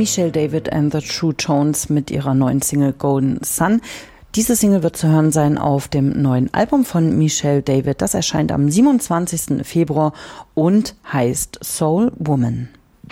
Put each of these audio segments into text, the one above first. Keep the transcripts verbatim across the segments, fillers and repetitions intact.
Michelle David and the True Tones mit ihrer neuen Single Golden Sun. Diese Single wird zu hören sein auf dem neuen Album von Michelle David. Das erscheint am siebenundzwanzigsten Februar und heißt Soul Woman.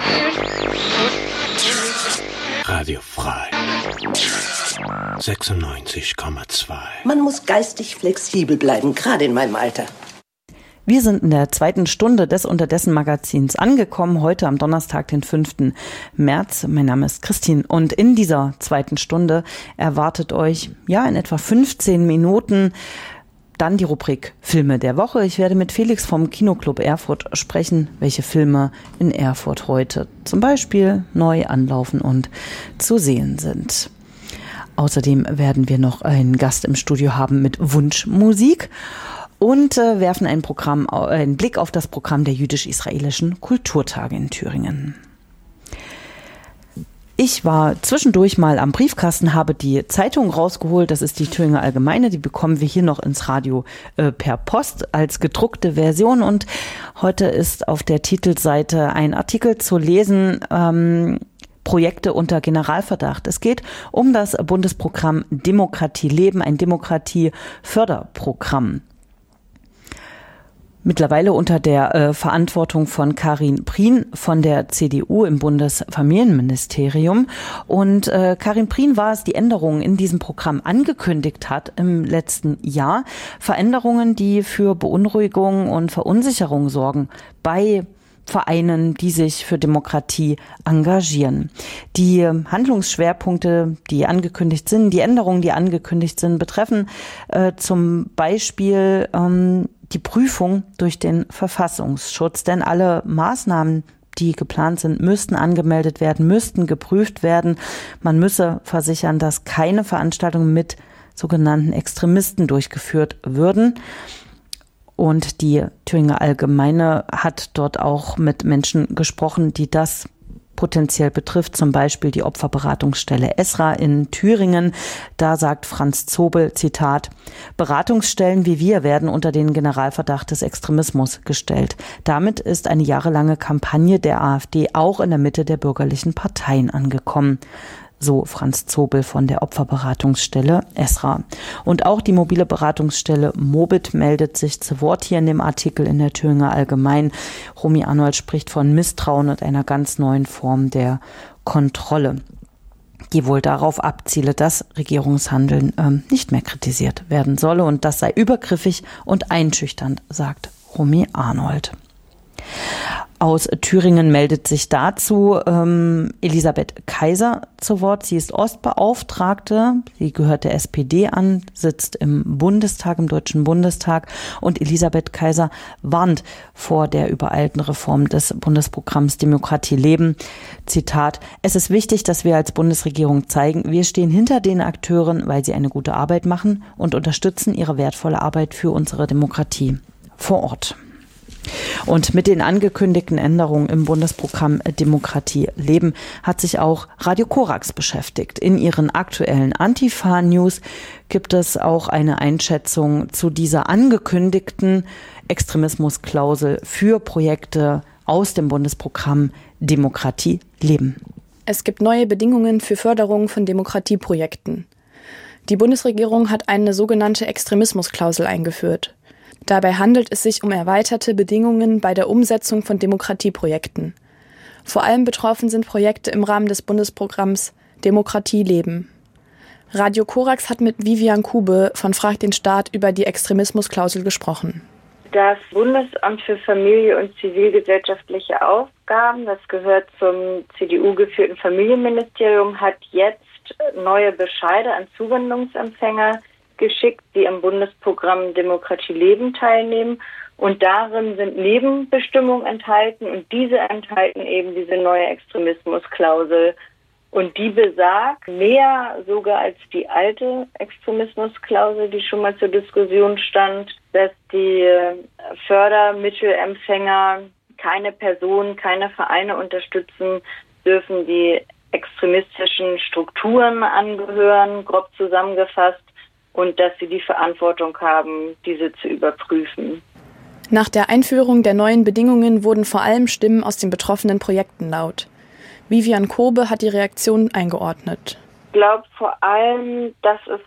Radio frei. sechsundneunzig Komma zwei. Man muss geistig flexibel bleiben, gerade in meinem Alter. Wir sind in der zweiten Stunde des Unterdessen-Magazins angekommen, heute am Donnerstag, den fünften März. Mein Name ist Christine und in dieser zweiten Stunde erwartet euch ja in etwa fünfzehn Minuten dann die Rubrik Filme der Woche. Ich werde mit Felix vom Kinoclub Erfurt sprechen, welche Filme in Erfurt heute zum Beispiel neu anlaufen und zu sehen sind. Außerdem werden wir noch einen Gast im Studio haben mit Wunschmusik. Und äh, werfen einen, Programm, äh, einen Blick auf das Programm der jüdisch-israelischen Kulturtage in Thüringen. Ich war zwischendurch mal am Briefkasten, habe die Zeitung rausgeholt. Das ist die Thüringer Allgemeine. Die bekommen wir hier noch ins Radio äh, per Post als gedruckte Version. Und heute ist auf der Titelseite ein Artikel zu lesen, ähm, Projekte unter Generalverdacht. Es geht um das Bundesprogramm Demokratie leben, ein Demokratieförderprogramm. Mittlerweile unter der äh, Verantwortung von Karin Prien von der C D U im Bundesfamilienministerium. Und äh, Karin Prien war es, die Änderungen in diesem Programm angekündigt hat im letzten Jahr. Veränderungen, die für Beunruhigung und Verunsicherung sorgen bei Vereinen, die sich für Demokratie engagieren. Die Handlungsschwerpunkte, die angekündigt sind, die Änderungen, die angekündigt sind, betreffen äh, zum Beispiel ähm, die Prüfung durch den Verfassungsschutz. Denn alle Maßnahmen, die geplant sind, müssten angemeldet werden, müssten geprüft werden. Man müsse versichern, dass keine Veranstaltungen mit sogenannten Extremisten durchgeführt würden. Und die Thüringer Allgemeine hat dort auch mit Menschen gesprochen, die das potenziell betrifft, zum Beispiel die Opferberatungsstelle Esra in Thüringen. Da sagt Franz Zobel, Zitat, Beratungsstellen wie wir werden unter den Generalverdacht des Extremismus gestellt. Damit ist eine jahrelange Kampagne der AfD auch in der Mitte der bürgerlichen Parteien angekommen. So Franz Zobel von der Opferberatungsstelle Esra. Und auch die mobile Beratungsstelle Mobit meldet sich zu Wort hier in dem Artikel in der Thüringer Allgemein. Romy Arnold spricht von Misstrauen und einer ganz neuen Form der Kontrolle, die wohl darauf abziele, dass Regierungshandeln ähm, nicht mehr kritisiert werden solle. Und das sei übergriffig und einschüchternd, sagt Romy Arnold. Aus Thüringen meldet sich dazu ähm, Elisabeth Kaiser zu Wort. Sie ist Ostbeauftragte, sie gehört der S P D an, sitzt im Bundestag, im Deutschen Bundestag. Und Elisabeth Kaiser warnt vor der übereilten Reform des Bundesprogramms Demokratie leben. Zitat, es ist wichtig, dass wir als Bundesregierung zeigen, wir stehen hinter den Akteuren, weil sie eine gute Arbeit machen und unterstützen ihre wertvolle Arbeit für unsere Demokratie vor Ort. Und mit den angekündigten Änderungen im Bundesprogramm Demokratie leben hat sich auch Radio Korax beschäftigt. In ihren aktuellen Antifa-News gibt es auch eine Einschätzung zu dieser angekündigten Extremismusklausel für Projekte aus dem Bundesprogramm Demokratie leben. Es gibt neue Bedingungen für Förderung von Demokratieprojekten. Die Bundesregierung hat eine sogenannte Extremismusklausel eingeführt. Dabei handelt es sich um erweiterte Bedingungen bei der Umsetzung von Demokratieprojekten. Vor allem betroffen sind Projekte im Rahmen des Bundesprogramms Demokratie leben. Radio Korax hat mit Vivian Kube von Frag den Staat über die Extremismusklausel gesprochen. Das Bundesamt für Familie und zivilgesellschaftliche Aufgaben, das gehört zum C D U-geführten Familienministerium, hat jetzt neue Bescheide an Zuwendungsempfänger geschickt, die am Bundesprogramm Demokratie leben teilnehmen. Und darin sind Nebenbestimmungen enthalten und diese enthalten eben diese neue Extremismusklausel. Und die besagt mehr sogar als die alte Extremismusklausel, die schon mal zur Diskussion stand, dass die Fördermittelempfänger keine Personen, keine Vereine unterstützen dürfen, die extremistischen Strukturen angehören, grob zusammengefasst, und dass sie die Verantwortung haben, diese zu überprüfen. Nach der Einführung der neuen Bedingungen wurden vor allem Stimmen aus den betroffenen Projekten laut. Vivian Kobe hat die Reaktion eingeordnet. Ich glaube vor allem, dass es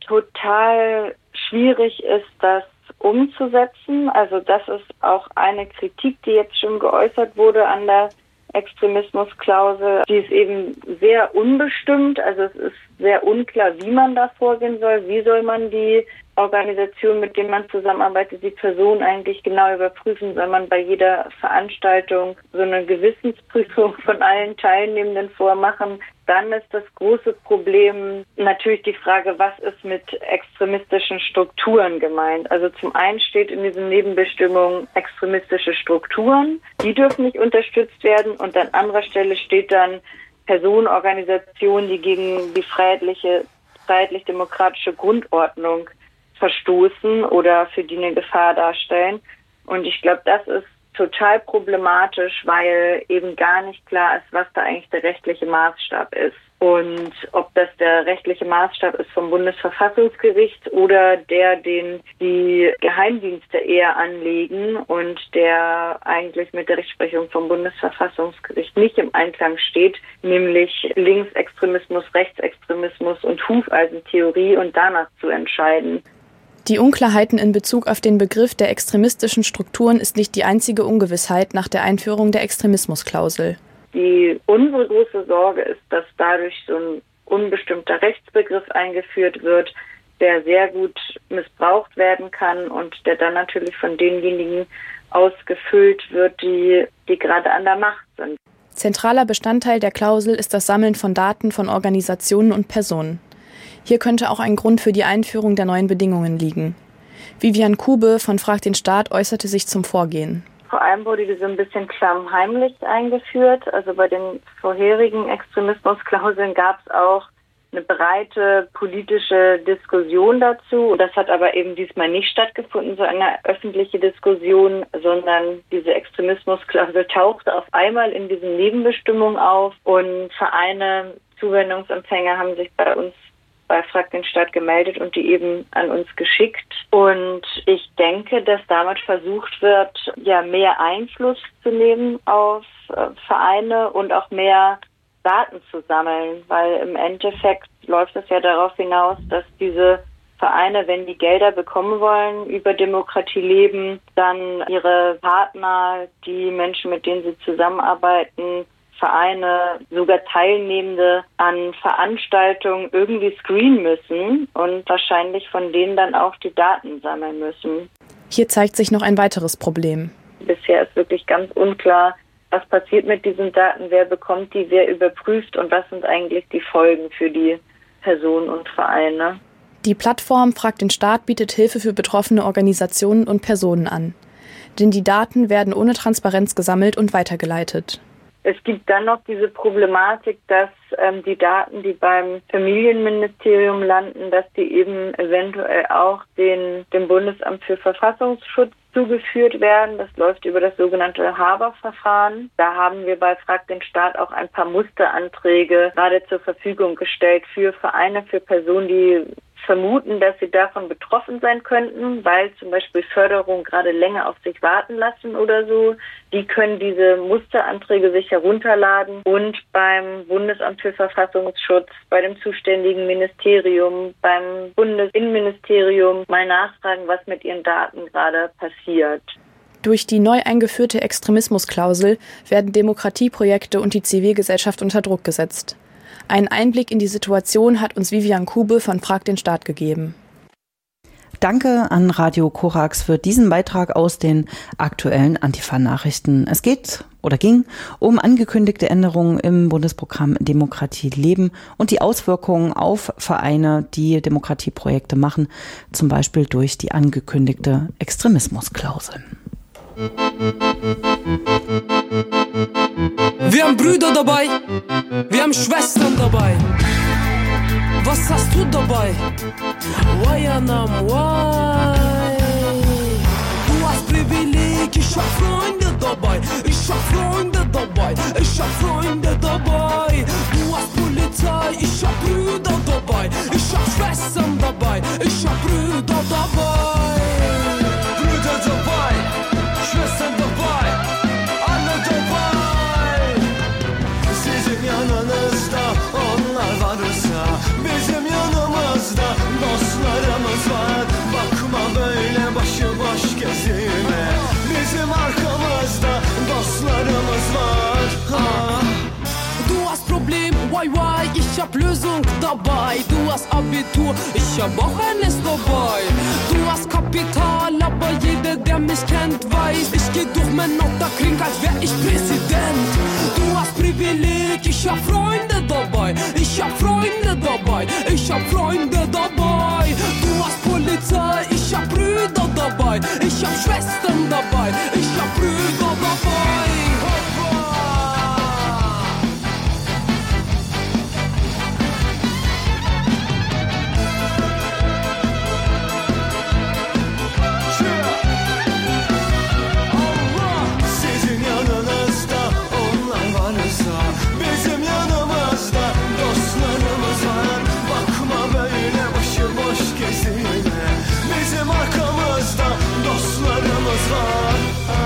total schwierig ist, das umzusetzen. Also das ist auch eine Kritik, die jetzt schon geäußert wurde an der Extremismusklausel. Die ist eben sehr unbestimmt. Also es ist sehr unklar, wie man da vorgehen soll. Wie soll man die Organisation, mit denen man zusammenarbeitet, die Person eigentlich genau überprüfen? Soll man bei jeder Veranstaltung so eine Gewissensprüfung von allen Teilnehmenden vormachen? Dann ist das große Problem natürlich die Frage, was ist mit extremistischen Strukturen gemeint? Also zum einen steht in diesen Nebenbestimmungen extremistische Strukturen, die dürfen nicht unterstützt werden, und an anderer Stelle steht dann Personen, Organisationen, die gegen die freiheitliche, freiheitlich-demokratische Grundordnung verstoßen oder für die eine Gefahr darstellen. Und ich glaube, das ist total problematisch, weil eben gar nicht klar ist, was da eigentlich der rechtliche Maßstab ist. Und ob das der rechtliche Maßstab ist vom Bundesverfassungsgericht oder der, den die Geheimdienste eher anlegen und der eigentlich mit der Rechtsprechung vom Bundesverfassungsgericht nicht im Einklang steht, nämlich Linksextremismus, Rechtsextremismus und Hufeisentheorie, und danach zu entscheiden. Die Unklarheiten in Bezug auf den Begriff der extremistischen Strukturen ist nicht die einzige Ungewissheit nach der Einführung der Extremismusklausel. Die unsere große Sorge ist, dass dadurch so ein unbestimmter Rechtsbegriff eingeführt wird, der sehr gut missbraucht werden kann und der dann natürlich von denjenigen ausgefüllt wird, die, die gerade an der Macht sind. Zentraler Bestandteil der Klausel ist das Sammeln von Daten von Organisationen und Personen. Hier könnte auch ein Grund für die Einführung der neuen Bedingungen liegen. Vivian Kobe von Frag den Staat äußerte sich zum Vorgehen. Vor allem wurde die so ein bisschen klammheimlich eingeführt. Also bei den vorherigen Extremismusklauseln gab es auch eine breite politische Diskussion dazu. Das hat aber eben diesmal nicht stattgefunden, so eine öffentliche Diskussion, sondern diese Extremismusklausel tauchte auf einmal in diesen Nebenbestimmungen auf und Vereine, Zuwendungsempfänger haben sich bei uns bei Frag den Staat gemeldet und die eben an uns geschickt. Und ich denke, dass damit versucht wird, ja, mehr Einfluss zu nehmen auf äh, Vereine und auch mehr Daten zu sammeln, weil im Endeffekt läuft es ja darauf hinaus, dass diese Vereine, wenn die Gelder bekommen wollen, über Demokratie leben, dann ihre Partner, die Menschen, mit denen sie zusammenarbeiten, Vereine, sogar Teilnehmende an Veranstaltungen irgendwie screenen müssen und wahrscheinlich von denen dann auch die Daten sammeln müssen. Hier zeigt sich noch ein weiteres Problem. Bisher ist wirklich ganz unklar, was passiert mit diesen Daten, wer bekommt die, wer überprüft und was sind eigentlich die Folgen für die Personen und Vereine. Die Plattform Frag den Staat bietet Hilfe für betroffene Organisationen und Personen an. Denn die Daten werden ohne Transparenz gesammelt und weitergeleitet. Es gibt dann noch diese Problematik, dass ähm, die Daten, die beim Familienministerium landen, dass die eben eventuell auch den, dem Bundesamt für Verfassungsschutz zugeführt werden. Das läuft über das sogenannte Haber-Verfahren. Da haben wir bei Frag den Staat auch ein paar Musteranträge gerade zur Verfügung gestellt für Vereine, für Personen, die vermuten, dass sie davon betroffen sein könnten, weil zum Beispiel Förderung gerade länger auf sich warten lassen oder so. Die können diese Musteranträge sich herunterladen und beim Bundesamt für Verfassungsschutz, bei dem zuständigen Ministerium, beim Bundesinnenministerium mal nachfragen, was mit ihren Daten gerade passiert. Durch die neu eingeführte Extremismusklausel werden Demokratieprojekte und die Zivilgesellschaft unter Druck gesetzt. Einen Einblick in die Situation hat uns Vivian Kobe von Frag den Staat gegeben. Danke an Radio Korax für diesen Beitrag aus den aktuellen Antifa-Nachrichten. Es geht oder ging um angekündigte Änderungen im Bundesprogramm Demokratie leben und die Auswirkungen auf Vereine, die Demokratieprojekte machen, zum Beispiel durch die angekündigte Extremismusklausel. Wir haben Brüder dabei, wir haben Schwestern dabei. Was hast du dabei? Wayanam, why? Du hast Privileg, ich hab Freunde dabei. Ich hab Freunde dabei, ich hab Freunde dabei. Du hast Polizei, ich hab Brüder dabei. Ich hab Schwestern dabei, ich hab Brüder dabei. Brüder dabei, Schwestern dabei, alle dabei. Sie sind Lösung dabei. Du hast Abitur, ich hab auch eines dabei. Du hast Kapital, aber jeder, der mich kennt, weiß, ich geh durch mein Otterkring, als wär ich Präsident. Du hast Privileg, ich hab Freunde dabei. Ich hab Freunde dabei, ich hab Freunde dabei. Du hast Polizei, ich hab Brüder dabei. Ich hab Schwestern dabei, ich hab Brüder dabei. Bizim arkamızda dostlarımız var.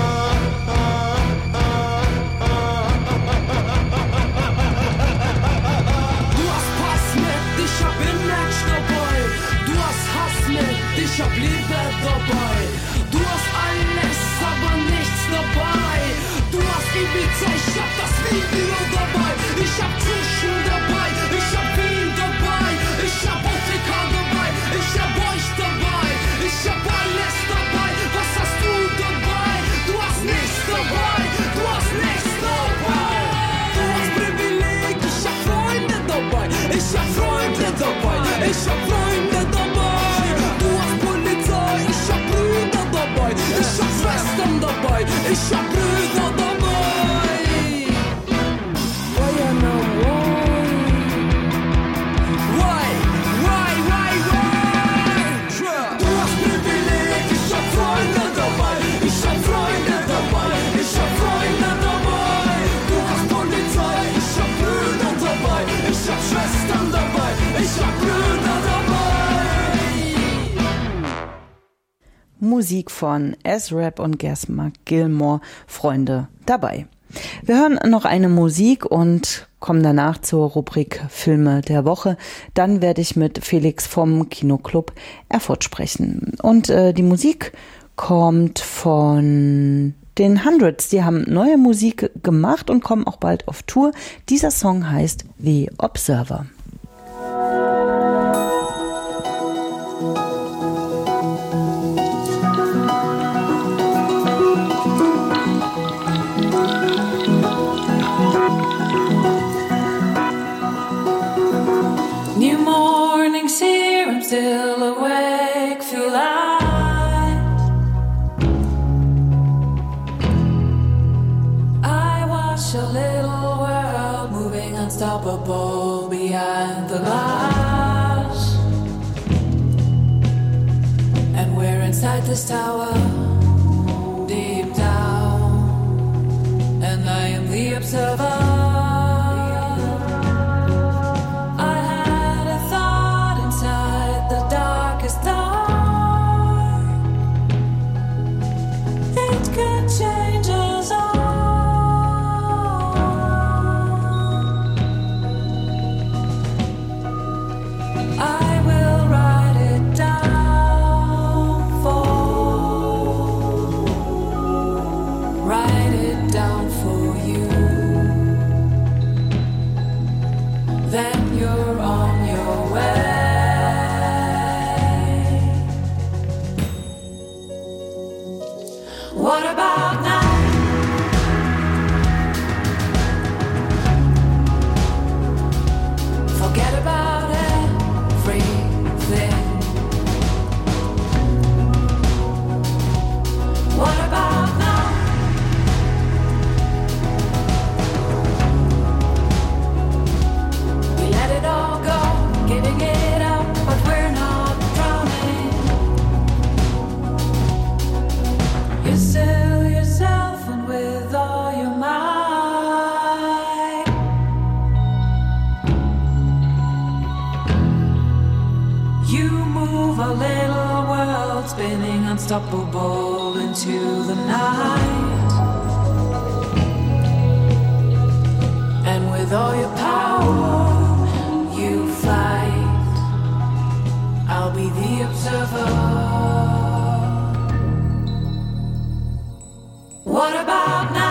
Du hast Pass mit, ich hab Image dabei. Du hast Hass mit, ich hab Liebe dabei. Du hast alles, aber nichts dabei. Du hast Ibiza, ich hab das Video dabei. Ich hab Tischen dabei, ich hab Wien dabei. Ich hab O T K dabei, ich hab euch dabei. Ich hab alles dabei, was hast du dabei? Du hast nichts dabei, du hast nichts dabei. Du hast Privileg, ich hab Freunde dabei. Ich hab Freunde dabei, ich hab Freunde dabei. Du hast Polizei, ich hab Brüder dabei. Ich hab Schwestern dabei, ich hab Brüder dabei. Musik von S-Rap und Gasmark Gilmore, Freunde dabei. Wir hören noch eine Musik und kommen danach zur Rubrik Filme der Woche. Dann werde ich mit Felix vom Kinoclub Erfurt sprechen. Und äh, die Musik kommt von den Hundreds. Die haben neue Musik gemacht und kommen auch bald auf Tour. Dieser Song heißt The Observer. Still awake, feel light. I watch a little world moving unstoppable behind the glass. And we're inside this tower, deep down. And I am the observer. Unstoppable into the night, and with all your power you fight. I'll be the observer. What about now?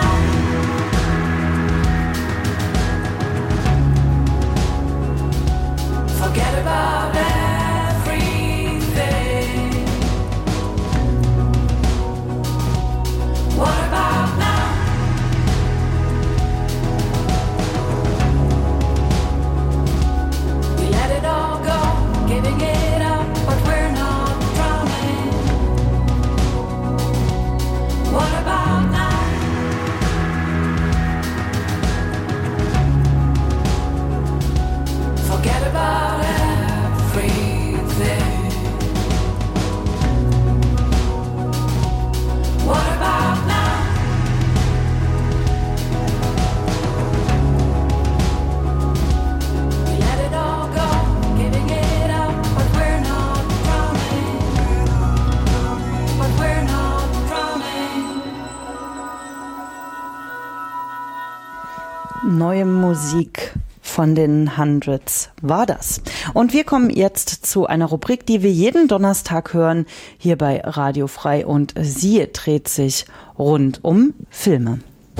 Neue Musik von den Hundreds war das. Und wir kommen jetzt zu einer Rubrik, die wir jeden Donnerstag hören, hier bei Radio Frei. Und sie dreht sich rund um Filme.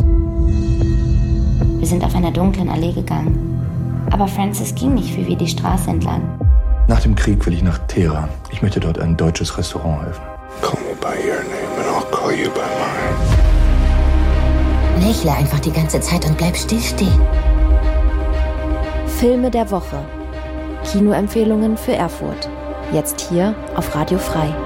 Wir sind auf einer dunklen Allee gegangen. Aber Francis ging nicht wie wir die Straße entlang. Nach dem Krieg will ich nach Teheran. Ich möchte dort ein deutsches Restaurant öffnen. Call me by your name and I'll call you by mine. Lächle einfach die ganze Zeit und bleib still stehen. Filme der Woche. Kinoempfehlungen für Erfurt. Jetzt hier auf Radio Frei.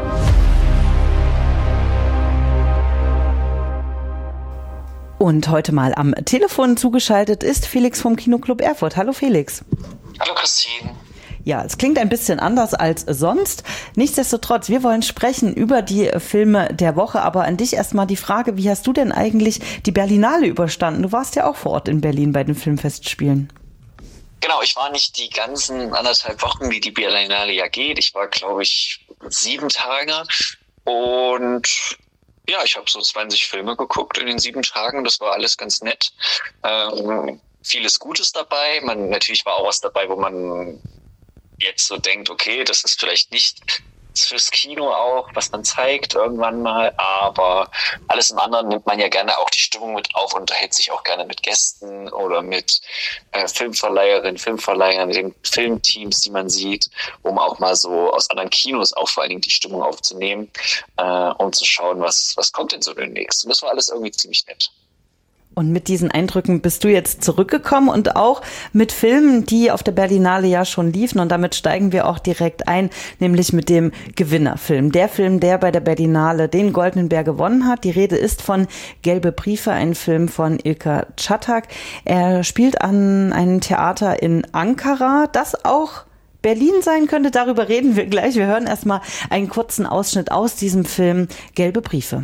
Und heute mal am Telefon zugeschaltet ist Felix vom Kinoclub Erfurt. Hallo Felix. Hallo Christine. Ja, es klingt ein bisschen anders als sonst. Nichtsdestotrotz, wir wollen sprechen über die Filme der Woche. Aber an dich erstmal die Frage, wie hast du denn eigentlich die Berlinale überstanden? Du warst ja auch vor Ort in Berlin bei den Filmfestspielen. Genau, ich war nicht die ganzen anderthalb Wochen, wie die Berlinale ja geht. Ich war, glaube ich, sieben Tage. Und ja, ich habe so zwanzig Filme geguckt in den sieben Tagen. Das war alles ganz nett. Ähm, vieles Gutes dabei. Man, natürlich war auch was dabei, wo man jetzt so denkt, okay, das ist vielleicht nicht fürs Kino auch, was man zeigt irgendwann mal, aber alles im anderen nimmt man ja gerne auch die Stimmung mit auf und unterhält sich auch gerne mit Gästen oder mit äh, Filmverleiherinnen, Filmverleihern, den Filmteams, die man sieht, um auch mal so aus anderen Kinos auch vor allen Dingen die Stimmung aufzunehmen, äh, um zu schauen, was, was kommt denn so demnächst. Und das war alles irgendwie ziemlich nett. Und mit diesen Eindrücken bist du jetzt zurückgekommen und auch mit Filmen, die auf der Berlinale ja schon liefen. Und damit steigen wir auch direkt ein, nämlich mit dem Gewinnerfilm. Der Film, der bei der Berlinale den Goldenen Bär gewonnen hat. Die Rede ist von Gelbe Briefe, ein Film von Ilker Çatak. Er spielt an einem Theater in Ankara, das auch Berlin sein könnte. Darüber reden wir gleich. Wir hören erstmal einen kurzen Ausschnitt aus diesem Film Gelbe Briefe.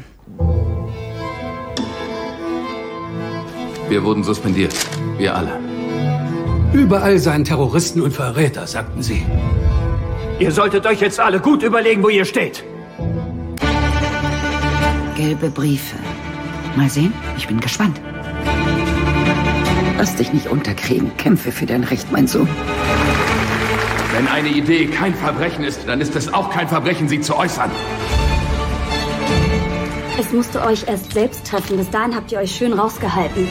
Wir wurden suspendiert. Wir alle. Überall seien Terroristen und Verräter, sagten sie. Ihr solltet euch jetzt alle gut überlegen, wo ihr steht. Gelbe Briefe. Mal sehen, ich bin gespannt. Lass dich nicht unterkriegen. Kämpfe für dein Recht, mein Sohn. Wenn eine Idee kein Verbrechen ist, dann ist es auch kein Verbrechen, sie zu äußern. Es musste euch erst selbst treffen. Bis dahin habt ihr euch schön rausgehalten.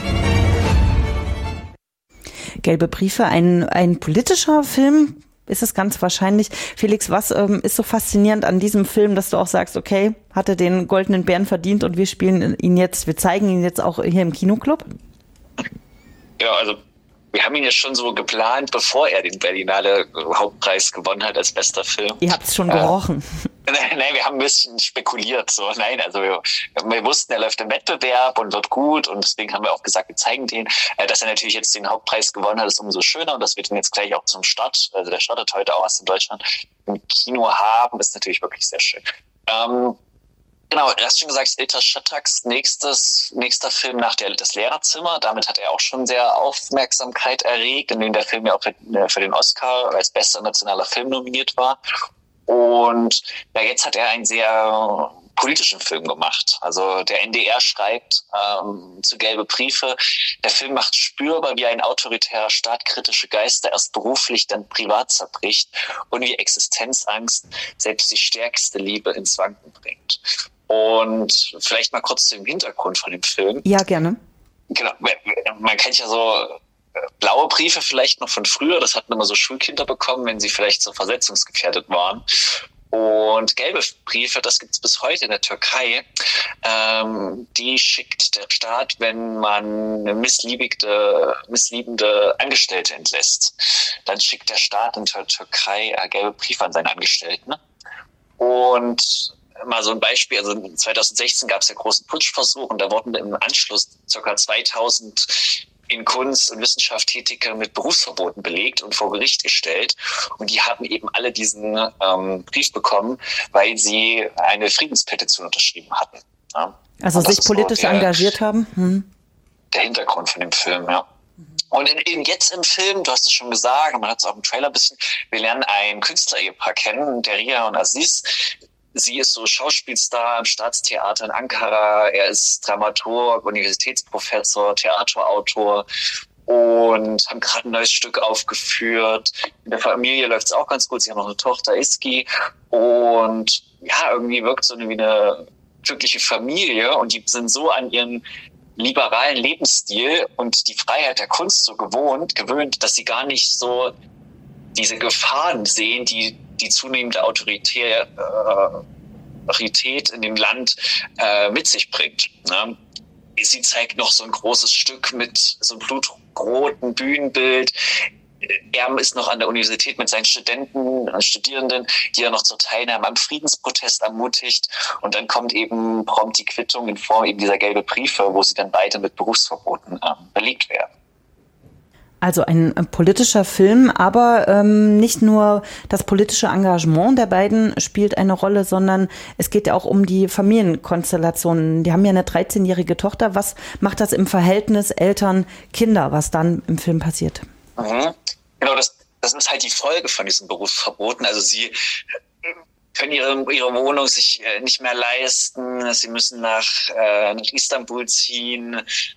Gelbe Briefe, ein, ein politischer Film ist es ganz wahrscheinlich. Felix, was ähm, ist so faszinierend an diesem Film, dass du auch sagst, okay, hat er den Goldenen Bären verdient und wir spielen ihn jetzt, wir zeigen ihn jetzt auch hier im Kinoclub? Ja, also wir haben ihn jetzt schon so geplant, bevor er den Berlinale Hauptpreis gewonnen hat als bester Film. Ihr habt es schon gerochen. Äh, nein, nein, wir haben ein bisschen spekuliert. So, nein, also wir, wir wussten, er läuft im Wettbewerb und wird gut und deswegen haben wir auch gesagt, wir zeigen den. Äh, dass er natürlich jetzt den Hauptpreis gewonnen hat, ist umso schöner und dass wir den jetzt gleich auch zum Start, also der startet heute auch erst in Deutschland, im Kino haben, ist natürlich wirklich sehr schön. Ähm, Genau, du hast schon gesagt, Ilker Çatak's nächstes, nächster Film nach der, das Lehrerzimmer. Damit hat er auch schon sehr Aufmerksamkeit erregt, in dem der Film ja auch für, für den Oscar als bester nationaler Film nominiert war. Und ja, jetzt hat er einen sehr politischen Film gemacht. Also der N D R schreibt ähm, zu Gelbe Briefe, der Film macht spürbar, wie ein autoritärer Staat kritische Geister erst beruflich, dann privat zerbricht und wie Existenzangst selbst die stärkste Liebe ins Wanken bringt. Und vielleicht mal kurz zu dem Hintergrund von dem Film. Ja, gerne. Genau, man kennt ja so blaue Briefe vielleicht noch von früher. Das hatten immer so Schulkinder bekommen, wenn sie vielleicht so versetzungsgefährdet waren. Und gelbe Briefe, das gibt es bis heute in der Türkei. Ähm, die schickt der Staat, wenn man missliebige, missliebende Angestellte entlässt. Dann schickt der Staat in der Türkei äh, gelbe Briefe an seine Angestellten. Und mal so ein Beispiel, also zwanzig sechzehn gab es ja großen Putschversuch und da wurden im Anschluss ca. zweitausend in Kunst und Wissenschaft Tätige mit Berufsverboten belegt und vor Gericht gestellt. Und die haben eben alle diesen ähm, Brief bekommen, weil sie eine Friedenspetition unterschrieben hatten. Ja. Also sich politisch so der, engagiert haben? Hm. Der Hintergrund von dem Film, ja. Und in, in jetzt im Film, du hast es schon gesagt, und man hat es auch im Trailer ein bisschen, wir lernen ein Künstlerehepaar kennen, Derya und Aziz. Sie ist so Schauspielstar im Staatstheater in Ankara. Er ist Dramaturg, Universitätsprofessor, Theaterautor. und haben gerade ein neues Stück aufgeführt. In der Familie läuft es auch ganz gut. Sie haben noch eine Tochter, Iski. Und ja, irgendwie wirkt so eine, wie eine glückliche Familie. Und die sind so an ihren liberalen Lebensstil und die Freiheit der Kunst so gewohnt, gewöhnt, dass sie gar nicht so diese Gefahren sehen, die die zunehmende Autorität, äh, Autorität in dem Land äh, mit sich bringt. Ne? Sie zeigt noch so ein großes Stück mit so einem blutroten Bühnenbild. Er ist noch an der Universität mit seinen Studenten, Studierenden, die er noch zur Teilnahme am Friedensprotest ermutigt. Und dann kommt eben prompt die Quittung in Form eben dieser gelben Briefe, wo sie dann beide mit Berufsverboten äh, belegt werden. Also ein politischer Film, aber ähm, nicht nur das politische Engagement der beiden spielt eine Rolle, sondern es geht ja auch um die Familienkonstellationen. Die haben ja eine dreizehnjährige Tochter. Was macht das im Verhältnis Eltern-Kinder, was dann im Film passiert? Mhm. Genau, das, das ist halt die Folge von diesen Berufsverboten. Also sie können ihre, ihre Wohnung sich nicht mehr leisten. Sie müssen nach, äh, nach Istanbul ziehen.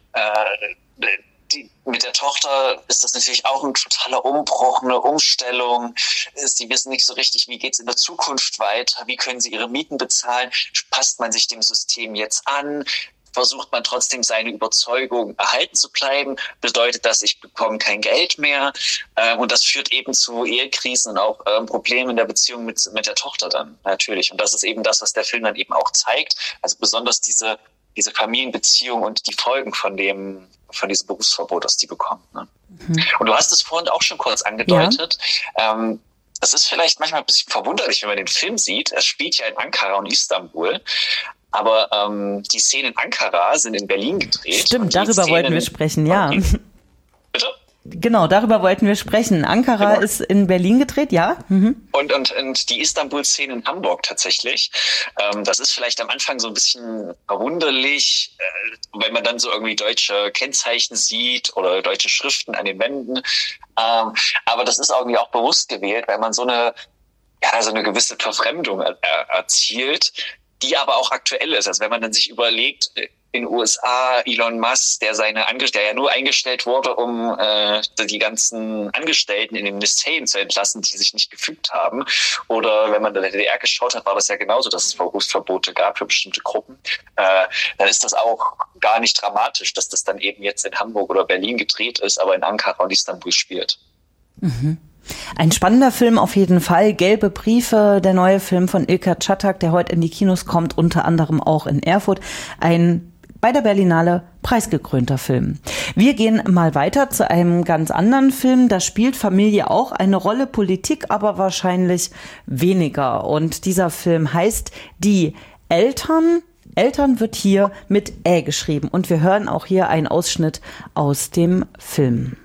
Äh, Die, mit der Tochter ist das natürlich auch ein totaler Umbruch, eine Umstellung. Sie wissen nicht so richtig, wie geht es in der Zukunft weiter, wie können sie ihre Mieten bezahlen, passt man sich dem System jetzt an, versucht man trotzdem seine Überzeugung erhalten zu bleiben, bedeutet das, ich bekomme kein Geld mehr und das führt eben zu Ehekrisen und auch Problemen in der Beziehung mit, mit der Tochter dann natürlich. Und das ist eben das, was der Film dann eben auch zeigt, also besonders diese diese Familienbeziehung und die Folgen von dem, von diesem Berufsverbot, das die bekommen. Ne? Mhm. Und du hast es vorhin auch schon kurz angedeutet. Ja. Ähm, das ist vielleicht manchmal ein bisschen verwunderlich, wenn man den Film sieht. Er spielt ja in Ankara und Istanbul. Aber ähm, die Szenen in Ankara sind in Berlin gedreht. Stimmt, darüber Szenen wollten wir sprechen, ja. Bitte? Genau, darüber wollten wir sprechen. Ankara genau. ist in Berlin gedreht, ja. Mhm. Und, und, und die Istanbul-Szene in Hamburg tatsächlich. Ähm, das ist vielleicht am Anfang so ein bisschen verwunderlich, äh, wenn man dann so irgendwie deutsche Kennzeichen sieht oder deutsche Schriften an den Wänden. Ähm, aber das ist irgendwie auch bewusst gewählt, weil man so eine, ja, so eine gewisse Verfremdung er, er, erzielt, die aber auch aktuell ist. Also wenn man dann sich überlegt, in den U S A Elon Musk, der seine Angestellten, der ja nur eingestellt wurde, um äh, die ganzen Angestellten in den Ministerien zu entlassen, die sich nicht gefügt haben. Oder wenn man in der D D R geschaut hat, war das ja genauso, dass es Berufsverbote gab für bestimmte Gruppen. Äh, dann ist das auch gar nicht dramatisch, dass das dann eben jetzt in Hamburg oder Berlin gedreht ist, aber in Ankara und Istanbul spielt. Mhm. Ein spannender Film auf jeden Fall. Gelbe Briefe, der neue Film von Ilker Çatak, der heute in die Kinos kommt, unter anderem auch in Erfurt. Ein bei der Berlinale preisgekrönter Film. Wir gehen mal weiter zu einem ganz anderen Film. Da spielt Familie auch eine Rolle, Politik aber wahrscheinlich weniger. Und dieser Film heißt Die Eltern. Eltern wird hier mit Ä geschrieben. Und wir hören auch hier einen Ausschnitt aus dem Film.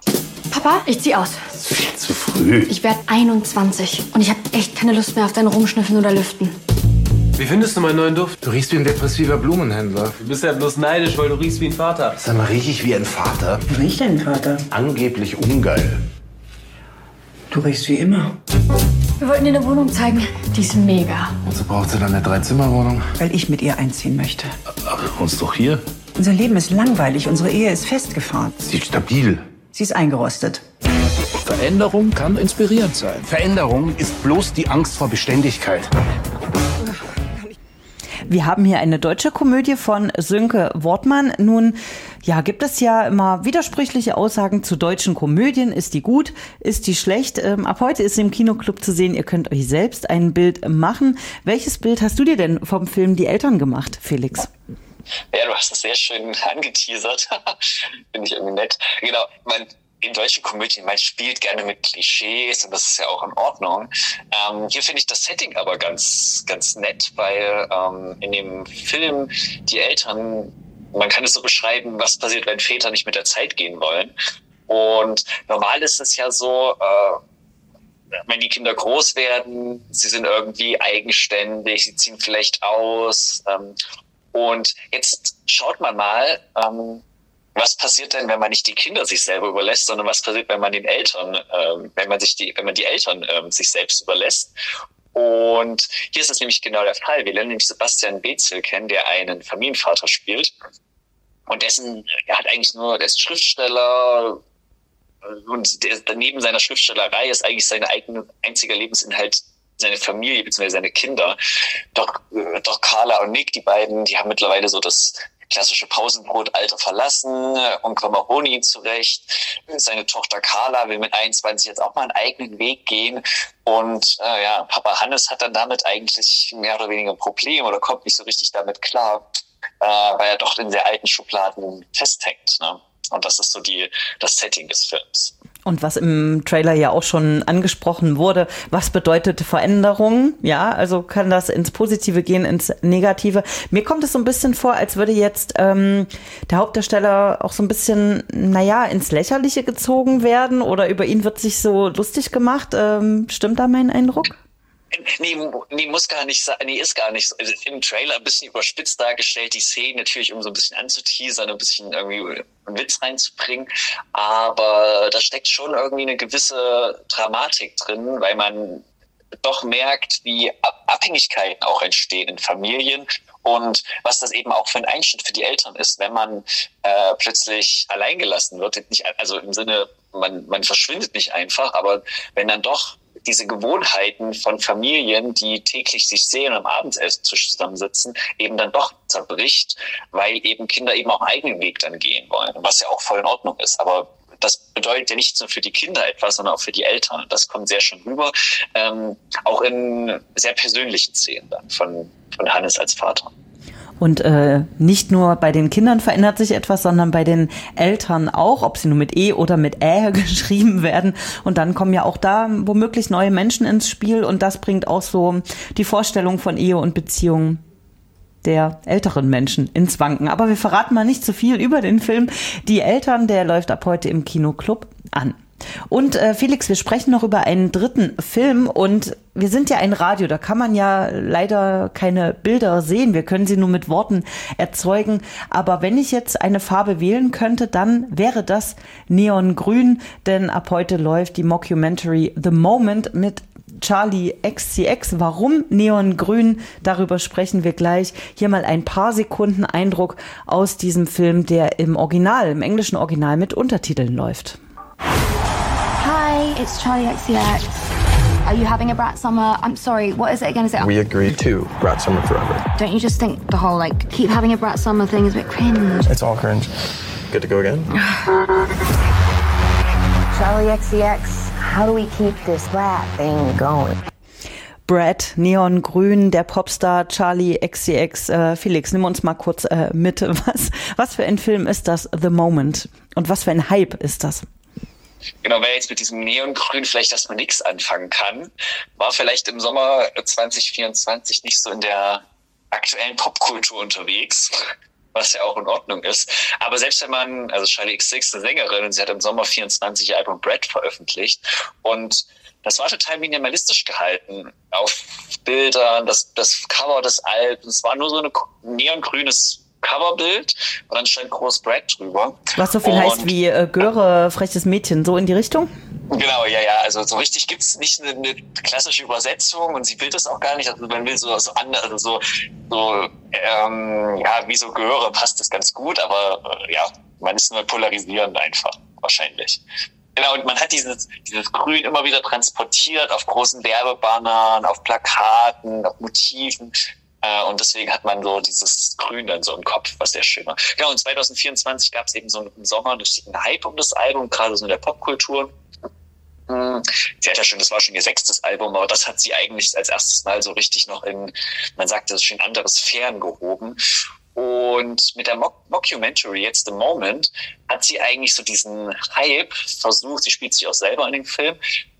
Papa, ich zieh aus. Das ist viel zu früh. Ich werde einundzwanzig und ich habe echt keine Lust mehr auf dein Rumschnüffeln oder Lüften. Wie findest du meinen neuen Duft? Du riechst wie ein depressiver Blumenhändler. Du bist ja bloß neidisch, weil du riechst wie ein Vater. Sag mal, riech ich wie ein Vater? Wie riecht dein Vater? Angeblich ungeil. Du riechst wie immer. Wir wollten dir eine Wohnung zeigen. Die ist mega. Wozu braucht sie dann eine Dreizimmerwohnung? Weil ich mit ihr einziehen möchte. Aber du wohnst doch hier. Unser Leben ist langweilig. Unsere Ehe ist festgefahren. Sie ist stabil. Sie ist eingerostet. Veränderung kann inspirierend sein. Veränderung ist bloß die Angst vor Beständigkeit. Wir haben hier eine deutsche Komödie von Sönke Wortmann. Nun, ja, gibt es ja immer widersprüchliche Aussagen zu deutschen Komödien. Ist die gut? Ist die schlecht? Ähm, ab heute ist sie im Kinoclub zu sehen. Ihr könnt euch selbst ein Bild machen. Welches Bild hast du dir denn vom Film Die Eltern gemacht, Felix? Ja, du hast das sehr schön angeteasert. Finde ich irgendwie nett. Genau, man in deutschen Komödien, man spielt gerne mit Klischees und das ist ja auch in Ordnung. Ähm, hier finde ich das Setting aber ganz, ganz nett, weil ähm, in dem Film die Eltern, man kann es so beschreiben, was passiert, wenn Väter nicht mit der Zeit gehen wollen. Und normal ist es ja so, äh, wenn die Kinder groß werden, sie sind irgendwie eigenständig, sie ziehen vielleicht aus. Ähm, und jetzt schaut man mal, ähm, was passiert denn, wenn man nicht die Kinder sich selber überlässt, sondern was passiert, wenn man den Eltern, ähm, wenn man sich die, wenn man die Eltern ähm, sich selbst überlässt? Und hier ist es nämlich genau der Fall. Wir lernen nämlich Sebastian Bezel kennen, der einen Familienvater spielt. und dessen, er hat eigentlich nur, der ist Schriftsteller und der, neben seiner Schriftstellerei ist eigentlich sein eigene, einziger Lebensinhalt seine Familie bzw. seine Kinder. Doch, doch Carla und Nick, die beiden, die haben mittlerweile so das klassische Pausenbrotalter verlassen und kommen auch ohne ihn zurecht. Seine Tochter Carla will mit einundzwanzig jetzt auch mal einen eigenen Weg gehen. Und äh, ja, Papa Hannes hat dann damit eigentlich mehr oder weniger ein Problem oder kommt nicht so richtig damit klar, äh, weil er doch in sehr alten Schubladen festhängt. Ne? Und das ist so die das Setting des Films. Und was im Trailer ja auch schon angesprochen wurde, was bedeutet Veränderung? Ja, also kann das ins Positive gehen, ins Negative? Mir kommt es so ein bisschen vor, als würde jetzt ähm, der Hauptdarsteller auch so ein bisschen, naja, ins Lächerliche gezogen werden oder über ihn wird sich so lustig gemacht. Ähm, stimmt da mein Eindruck? Nee, nee, muss gar nicht sein, nee, ist gar nicht so. Also im Trailer ein bisschen überspitzt dargestellt, die Szenen natürlich, um so ein bisschen anzuteasern, ein bisschen irgendwie einen Witz reinzubringen, aber da steckt schon irgendwie eine gewisse Dramatik drin, weil man doch merkt, wie Abhängigkeiten auch entstehen in Familien und was das eben auch für ein Einschnitt für die Eltern ist, wenn man äh, plötzlich alleingelassen wird, nicht, also im Sinne, man, man verschwindet nicht einfach, aber wenn dann doch diese Gewohnheiten von Familien, die täglich sich sehen und am Abendesstisch zusammensitzen, eben dann doch zerbricht, weil eben Kinder eben auch einen eigenen Weg dann gehen wollen, was ja auch voll in Ordnung ist. Aber das bedeutet ja nicht nur für die Kinder etwas, sondern auch für die Eltern. Und das kommt sehr schön rüber, ähm, auch in sehr persönlichen Szenen dann von, von Hannes als Vater. Und äh, nicht nur bei den Kindern verändert sich etwas, sondern bei den Eltern auch, ob sie nur mit E oder mit Ä geschrieben werden. Und dann kommen ja auch da womöglich neue Menschen ins Spiel. Und das bringt auch so die Vorstellung von Ehe und Beziehung der älteren Menschen ins Wanken. Aber wir verraten mal nicht zu viel über den Film. Die Eltern, der läuft ab heute im Kinoclub an. Und äh, Felix, wir sprechen noch über einen dritten Film und wir sind ja ein Radio, da kann man ja leider keine Bilder sehen, wir können sie nur mit Worten erzeugen, aber wenn ich jetzt eine Farbe wählen könnte, dann wäre das Neongrün, denn ab heute läuft die Mockumentary The Moment mit Charli X C X. Warum Neongrün? Darüber sprechen wir gleich. Hier mal ein paar Sekunden Eindruck aus diesem Film, der im Original, im englischen Original mit Untertiteln läuft. Hi, it's Charli X C X. Are you having a brat summer? I'm sorry, what is it again? Is it? We agreed to brat summer forever. Don't you just think the whole like keep having a brat summer thing is a bit cringe? It's all cringe. Good to go again? Charli X C X, how do we keep this brat thing going? Brat, Neongrün, der Popstar Charli X C X. Äh, Felix, nimm uns mal kurz äh, mit. Was, was für ein Film ist das, The Moment? Und was für ein Hype ist das? Genau, wer jetzt mit diesem Neongrün vielleicht erstmal nichts anfangen kann, war vielleicht im Sommer zwanzig vierundzwanzig nicht so in der aktuellen Popkultur unterwegs, was ja auch in Ordnung ist. Aber selbst wenn man, also Charli X C X ist eine Sängerin und sie hat im Sommer vierundzwanzig ihr Album Brat veröffentlicht und das war total minimalistisch gehalten auf Bildern, das, das Cover des Albums war nur so ein neongrünes Coverbild und dann stand groß Brat drüber. Was so viel und, heißt wie äh, Göre, freches Mädchen, so in die Richtung? Genau, ja, ja, also so richtig gibt's nicht eine, eine klassische Übersetzung und sie will das auch gar nicht, also man will so, so andere, also so, so ähm, ja, wie so Göre passt das ganz gut, aber äh, ja, man ist nur polarisierend einfach, wahrscheinlich. Genau, und man hat dieses, dieses Grün immer wieder transportiert auf großen Werbebannern, auf Plakaten, auf Motiven. Und deswegen hat man so dieses Grün dann so im Kopf, was sehr schön war. Genau, und zwanzig vierundzwanzig gab es eben so im Sommer einen richtigen Hype um das Album, gerade so in der Popkultur. Sie hat ja schon, das war schon ihr sechstes Album, aber das hat sie eigentlich als erstes Mal so richtig noch in, man sagt, das ist schon andere Sphären gehoben. Und mit der Mock- Mockumentary, jetzt The Moment, hat sie eigentlich so diesen Hype versucht, sie spielt sich auch selber in dem Film,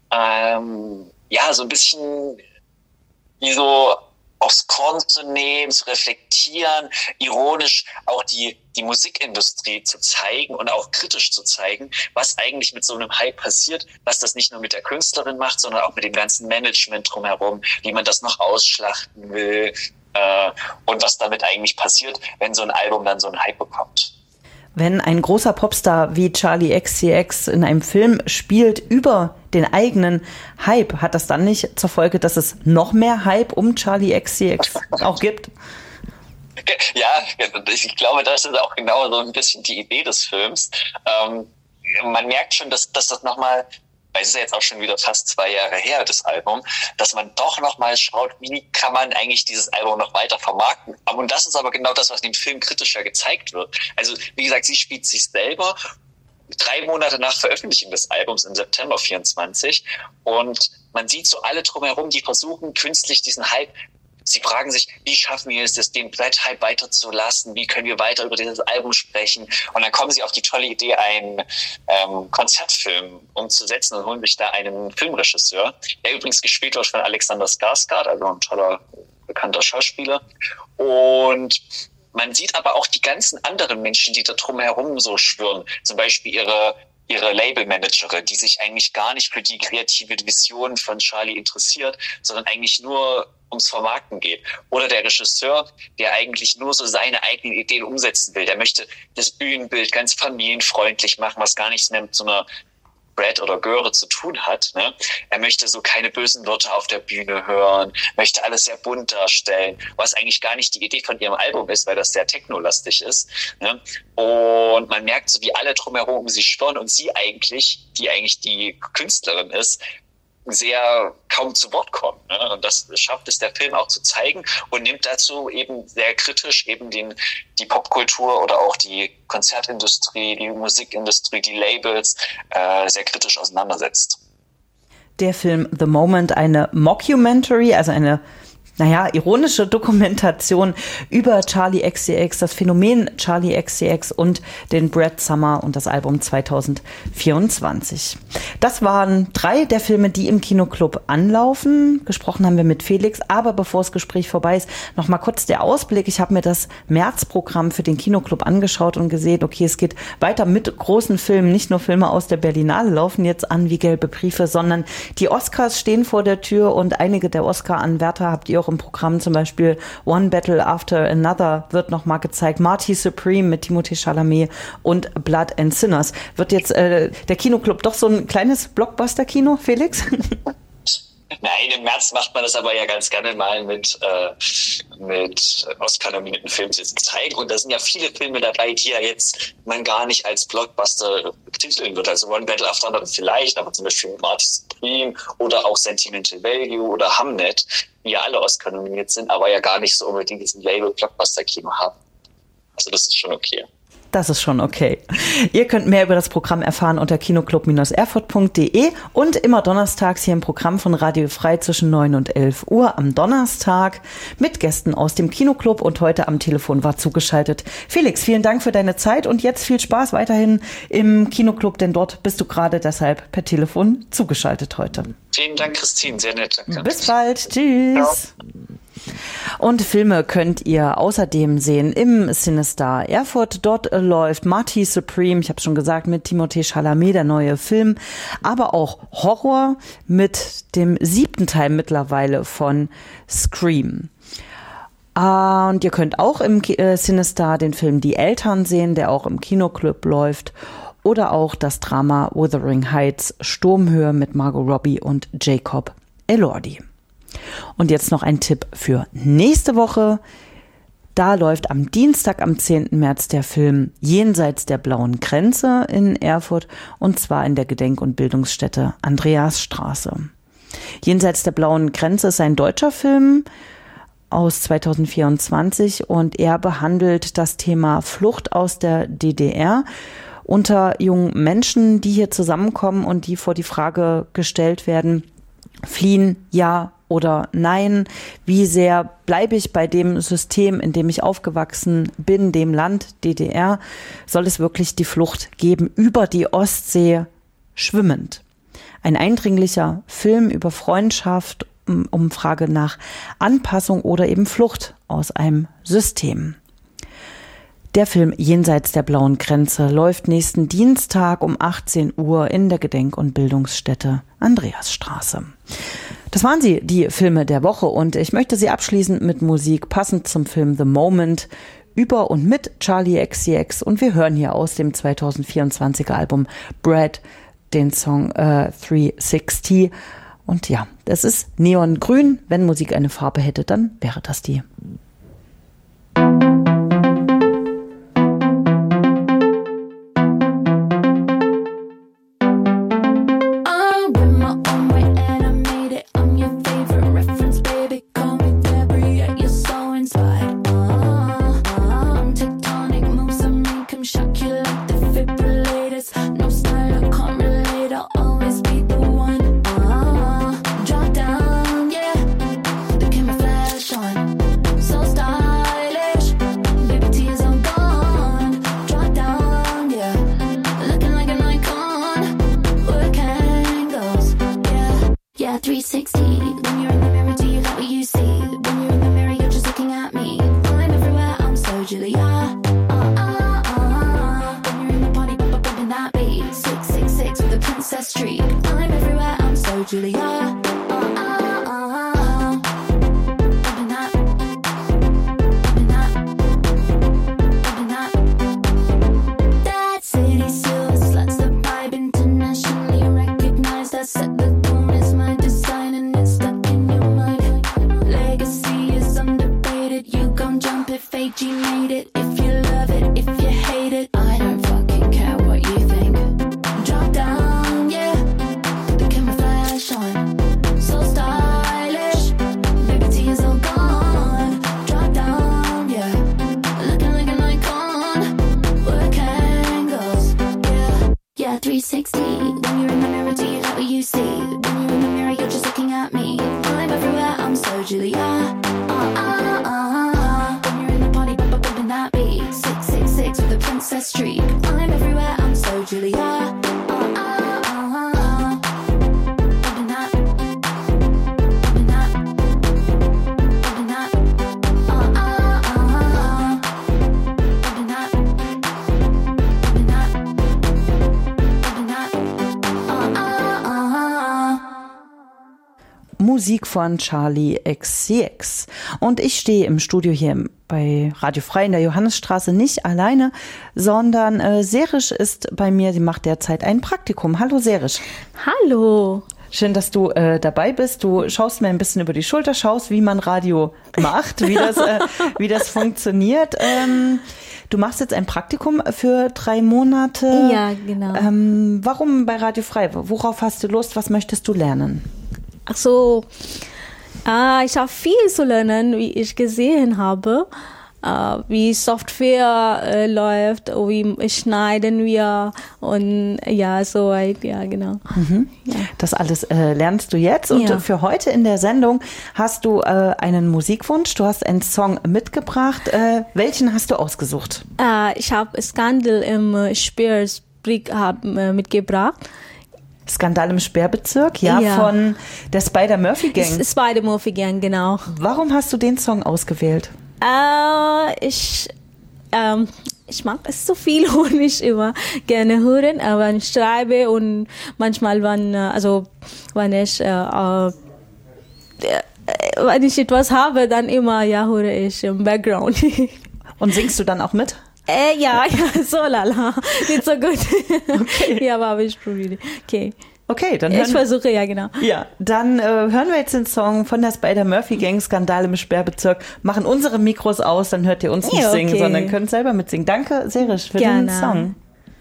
ähm, ja, so ein bisschen wie so aufs Korn zu nehmen, zu reflektieren, ironisch auch die, die Musikindustrie zu zeigen und auch kritisch zu zeigen, was eigentlich mit so einem Hype passiert, was das nicht nur mit der Künstlerin macht, sondern auch mit dem ganzen Management drumherum, wie man das noch ausschlachten will, äh, und was damit eigentlich passiert, wenn so ein Album dann so einen Hype bekommt. Wenn ein großer Popstar wie Charli X C X in einem Film spielt über den eigenen Hype, hat das dann nicht zur Folge, dass es noch mehr Hype um Charli X C X auch gibt? Ja, ich glaube, das ist auch genau so ein bisschen die Idee des Films. Ähm, man merkt schon, dass, dass das nochmal, weil es ist ja jetzt auch schon wieder fast zwei Jahre her, das Album, dass man doch nochmal schaut, wie kann man eigentlich dieses Album noch weiter vermarkten. Und das ist aber genau das, was in dem Film kritischer gezeigt wird. Also, wie gesagt, sie spielt sich selber drei Monate nach Veröffentlichung des Albums im September vierundzwanzig und man sieht so alle drumherum, die versuchen künstlich diesen Hype. Sie fragen sich, wie schaffen wir es, das, den Brett-Hype weiterzulassen? Wie können wir weiter über dieses Album sprechen? Und dann kommen sie auf die tolle Idee, einen ähm, Konzertfilm umzusetzen und holen sich da einen Filmregisseur, der übrigens gespielt wird von Alexander Skarsgård, also ein toller, bekannter Schauspieler. Und man sieht aber auch die ganzen anderen Menschen, die da drumherum so schwirren. Zum Beispiel ihre ihre Labelmanagerin, die sich eigentlich gar nicht für die kreative Vision von Charlie interessiert, sondern eigentlich nur ums Vermarkten geht. Oder der Regisseur, der eigentlich nur so seine eigenen Ideen umsetzen will. Der möchte das Bühnenbild ganz familienfreundlich machen, was gar nichts mehr mit so einer Brad oder Göre zu tun hat. Ne? Er möchte so keine bösen Wörter auf der Bühne hören, möchte alles sehr bunt darstellen, was eigentlich gar nicht die Idee von ihrem Album ist, weil das sehr technolastig ist. Ne? Und man merkt so, wie alle drumherum um sie schwirren und sie eigentlich, die eigentlich die Künstlerin ist, sehr kaum zu Wort kommt. Ne? Und das schafft es der Film auch zu zeigen und nimmt dazu eben sehr kritisch eben den, die Popkultur oder auch die Konzertindustrie, die Musikindustrie, die Labels äh, sehr kritisch auseinandersetzt. Der Film The Moment, eine Mockumentary, also eine naja, ironische Dokumentation über Charli X C X, das Phänomen Charli X C X und den Brad Summer und das Album zwanzig vierundzwanzig. Das waren drei der Filme, die im Kinoclub anlaufen. Gesprochen haben wir mit Felix, aber bevor das Gespräch vorbei ist, noch mal kurz der Ausblick. Ich habe mir das Märzprogramm für den Kinoclub angeschaut und gesehen, okay, es geht weiter mit großen Filmen. Nicht nur Filme aus der Berlinale laufen jetzt an wie gelbe Briefe, sondern die Oscars stehen vor der Tür und einige der Oscar-Anwärter habt ihr auch im Programm, zum Beispiel One Battle After Another wird noch mal gezeigt, Marty Supreme mit Timothée Chalamet und Blood and Sinners. Wird jetzt äh, der Kinoclub doch so ein kleines Blockbuster-Kino, Felix? Nein, im März macht man das aber ja ganz gerne mal mit, äh, mit Oscar-nominierten Filmen zu zeigen. Und da sind ja viele Filme dabei, die ja jetzt man gar nicht als Blockbuster betiteln wird. Also One Battle After Another vielleicht, aber zum Beispiel Marty Supreme oder auch Sentimental Value oder Hamnet, die ja alle Oscar nominiert sind, aber ja gar nicht so unbedingt diesen Label Blockbuster-Kino haben. Also das ist schon okay. Das ist schon okay. Ihr könnt mehr über das Programm erfahren unter kinoclub Bindestrich erfurt Punkt de und immer donnerstags hier im Programm von Radio Frei zwischen neun und elf Uhr am Donnerstag mit Gästen aus dem Kinoclub und heute am Telefon war zugeschaltet Felix, vielen Dank für deine Zeit und jetzt viel Spaß weiterhin im Kinoclub, denn dort bist du gerade deshalb per Telefon zugeschaltet heute. Vielen Dank, Christine, sehr nett. Danke. Bis bald, tschüss. Ciao. Und Filme könnt ihr außerdem sehen im Cinestar Erfurt. Dort läuft Marty Supreme, ich habe schon gesagt, mit Timothée Chalamet, der neue Film. Aber auch Horror mit dem siebten Teil mittlerweile von Scream. Und ihr könnt auch im Cinestar den Film Die Eltern sehen, der auch im Kinoclub läuft. Oder auch das Drama Wuthering Heights Sturmhöhe mit Margot Robbie und Jacob Elordi. Und jetzt noch ein Tipp für nächste Woche. Da läuft am Dienstag, am zehnten März der Film Jenseits der blauen Grenze in Erfurt und zwar in der Gedenk- und Bildungsstätte Andreasstraße. Jenseits der blauen Grenze ist ein deutscher Film aus zwanzig vierundzwanzig und er behandelt das Thema Flucht aus der D D R unter jungen Menschen, die hier zusammenkommen und die vor die Frage gestellt werden, fliehen, ja oder nein? Wie sehr bleibe ich bei dem System, in dem ich aufgewachsen bin, dem Land D D R? Soll es wirklich die Flucht geben über die Ostsee schwimmend? Ein eindringlicher Film über Freundschaft, um Frage nach Anpassung oder eben Flucht aus einem System. Der Film Jenseits der blauen Grenze läuft nächsten Dienstag um achtzehn Uhr in der Gedenk- und Bildungsstätte Andreasstraße. Das waren sie, die Filme der Woche und ich möchte sie abschließen mit Musik passend zum Film The Moment über und mit Charli X C X und wir hören hier aus dem zwanzig vierundzwanziger Album Brad den Song äh, dreihundertsechzig und ja, das ist neongrün. Wenn Musik eine Farbe hätte, dann wäre das die. so Julia. Uh, uh, uh. When you're in the party, bump, bumping that beat. Six, six, six with a princess streak. I'm everywhere, I'm so Julia. Uh, uh, uh. Bumping that, bumping that, bumping that. That city silver sluts, the vibe internationally recognized. I set the tone, it's my design and it's stuck in your mind. Legacy is undebated, you gon' jump if A G made it. If you love it, if you hate it, I don't fucking care what you think. Drop down, yeah, the camera flash on, so stylish, liberty is all gone. Drop down, yeah, looking like an icon, work angles, yeah, yeah, three sixty. When you're in the mirror, do you know what you see? When you're in the mirror, you're just looking at me. I'm everywhere, I'm so Julia. Uh, uh, uh. When you're in the party, bump, bumping that beat. Six, six, six with a princess streak. I'm everywhere, I'm so Julia. Uh, uh, uh. Bumping that, bumping that, bumping that. Uh, uh, uh. Bumping that, bumping that, bumping that. Uh, uh, uh. Musik von Charli X C X. Und ich stehe im Studio hier bei Radio Frei in der Johannesstraße nicht alleine, sondern äh, Serisch ist bei mir, sie macht derzeit ein Praktikum. Hallo Serisch. Hallo. Schön, dass du äh, dabei bist. Du schaust mir ein bisschen über die Schulter, schaust, wie man Radio macht, wie das, äh, wie das funktioniert. Ähm, du machst jetzt ein Praktikum für drei Monate. Ja, genau. Ähm, warum bei Radio Frei? Worauf hast du Lust? Was möchtest du lernen? Ach so, äh, ich habe viel zu lernen, wie ich gesehen habe, äh, wie Software äh, läuft, wie schneiden wir und ja, so weit, ja, genau. Mhm. Ja. Das alles äh, lernst du jetzt und ja. Für heute in der Sendung hast du äh, einen Musikwunsch, du hast einen Song mitgebracht. Äh, welchen hast du ausgesucht? Äh, ich habe Skandal im äh, Spearsbrick äh, mitgebracht. Skandal im Sperrbezirk, ja, ja, von der Spider-Murphy-Gang. Spider-Murphy-Gang, genau. Warum hast du den Song ausgewählt? Äh, ich, ähm, ich mag es so viel und ich immer gerne hören, aber ich schreibe und manchmal, wenn, also, wenn ich, äh, äh, wenn ich etwas habe, dann immer, ja, höre ich im Background. Und singst du dann auch mit? Äh, ja, ja, so lala. Nicht so gut. Okay. Ja, aber ich probiere. Okay. Okay, dann hören Ich versuche, ja, genau. Ja, dann äh, hören wir jetzt den Song von der Spider-Murphy-Gang, Skandal im Sperrbezirk, machen unsere Mikros aus, dann hört ihr uns nicht ja, okay. singen, sondern könnt selber mitsingen. Danke, Serisch, für Gerne. den Song.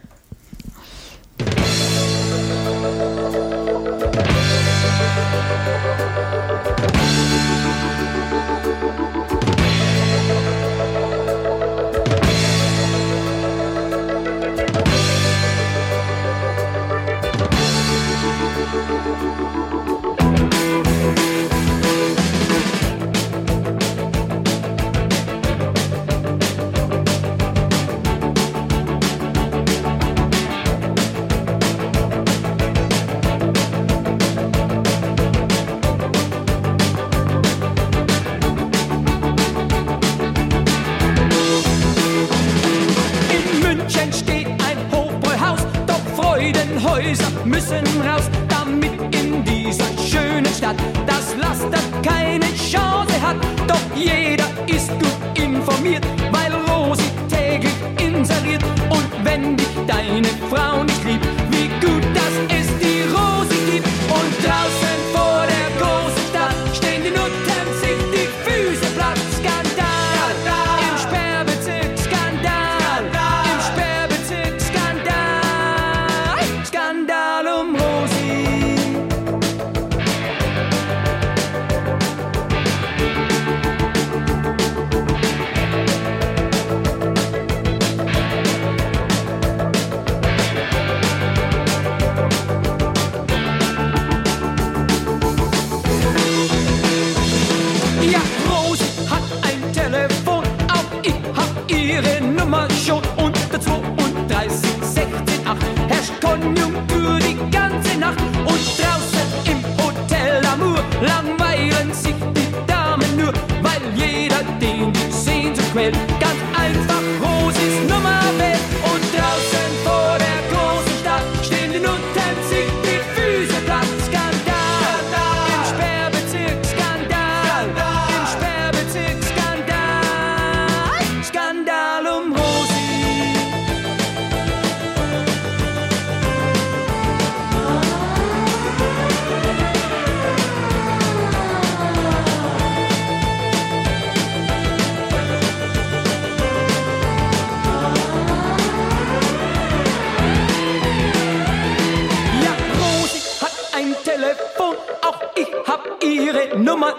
Müssen raus, damit in dieser schönen Stadt das Laster keine Chance hat. Doch jeder ist gut informiert, weil Rosi täglich inseriert. Und wenn dich deine Frau nicht liebt, wie gut, dass es die Rosi gibt. Und draußen vor der großen Stadt stehen die Nutten, sich die Füße platt. Skandal, Skandal im Sperrbezirk, Skandal, Skandal im Sperrbezirk, Skandal, Skandal um Rosi. Ja, Rosi hat ein Telefon, auch ich hab ihre Nummer schon. Unter zweiunddreißig sechzehn acht herrscht Konjunktur die ganze Nacht. Und draußen im Hotel Amour langweilen sich die Damen nur, weil jeder den die Sehnsucht quält. Ganz einfach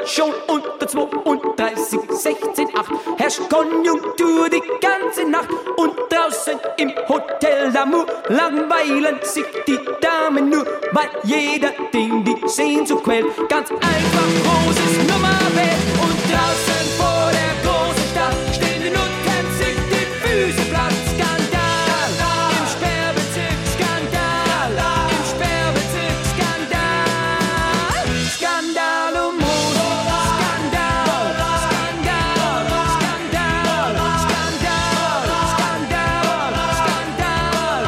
schon unter zweiunddreißig, sechzehn, acht herrscht Konjunktur die ganze Nacht und draußen im Hotel d'Amour langweilen sich die Damen nur, weil jeder den die Sehnsucht quält. Ganz einfach großes Nummer wählt und draußen vor der großen Stadt stehen die Nutten, sich die Füße platt. Skandal im Sperrbezirk, Skandal im Sperrbezirk, Skandal, Skandal um Rosen, Skandal, Skandal, Skandal, Skandal, Skandal, Skandal,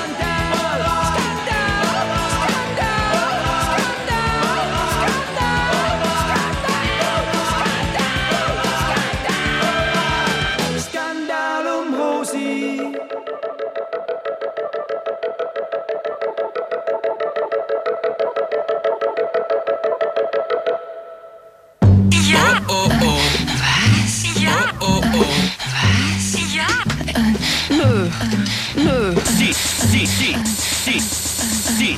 Skandal um Rosi. Ja. Oh, oh, oh. Was? Ja. Oh, oh, oh. Was? Ja. Äh, nö. Nö. Sie, sie, sie, sie, sie.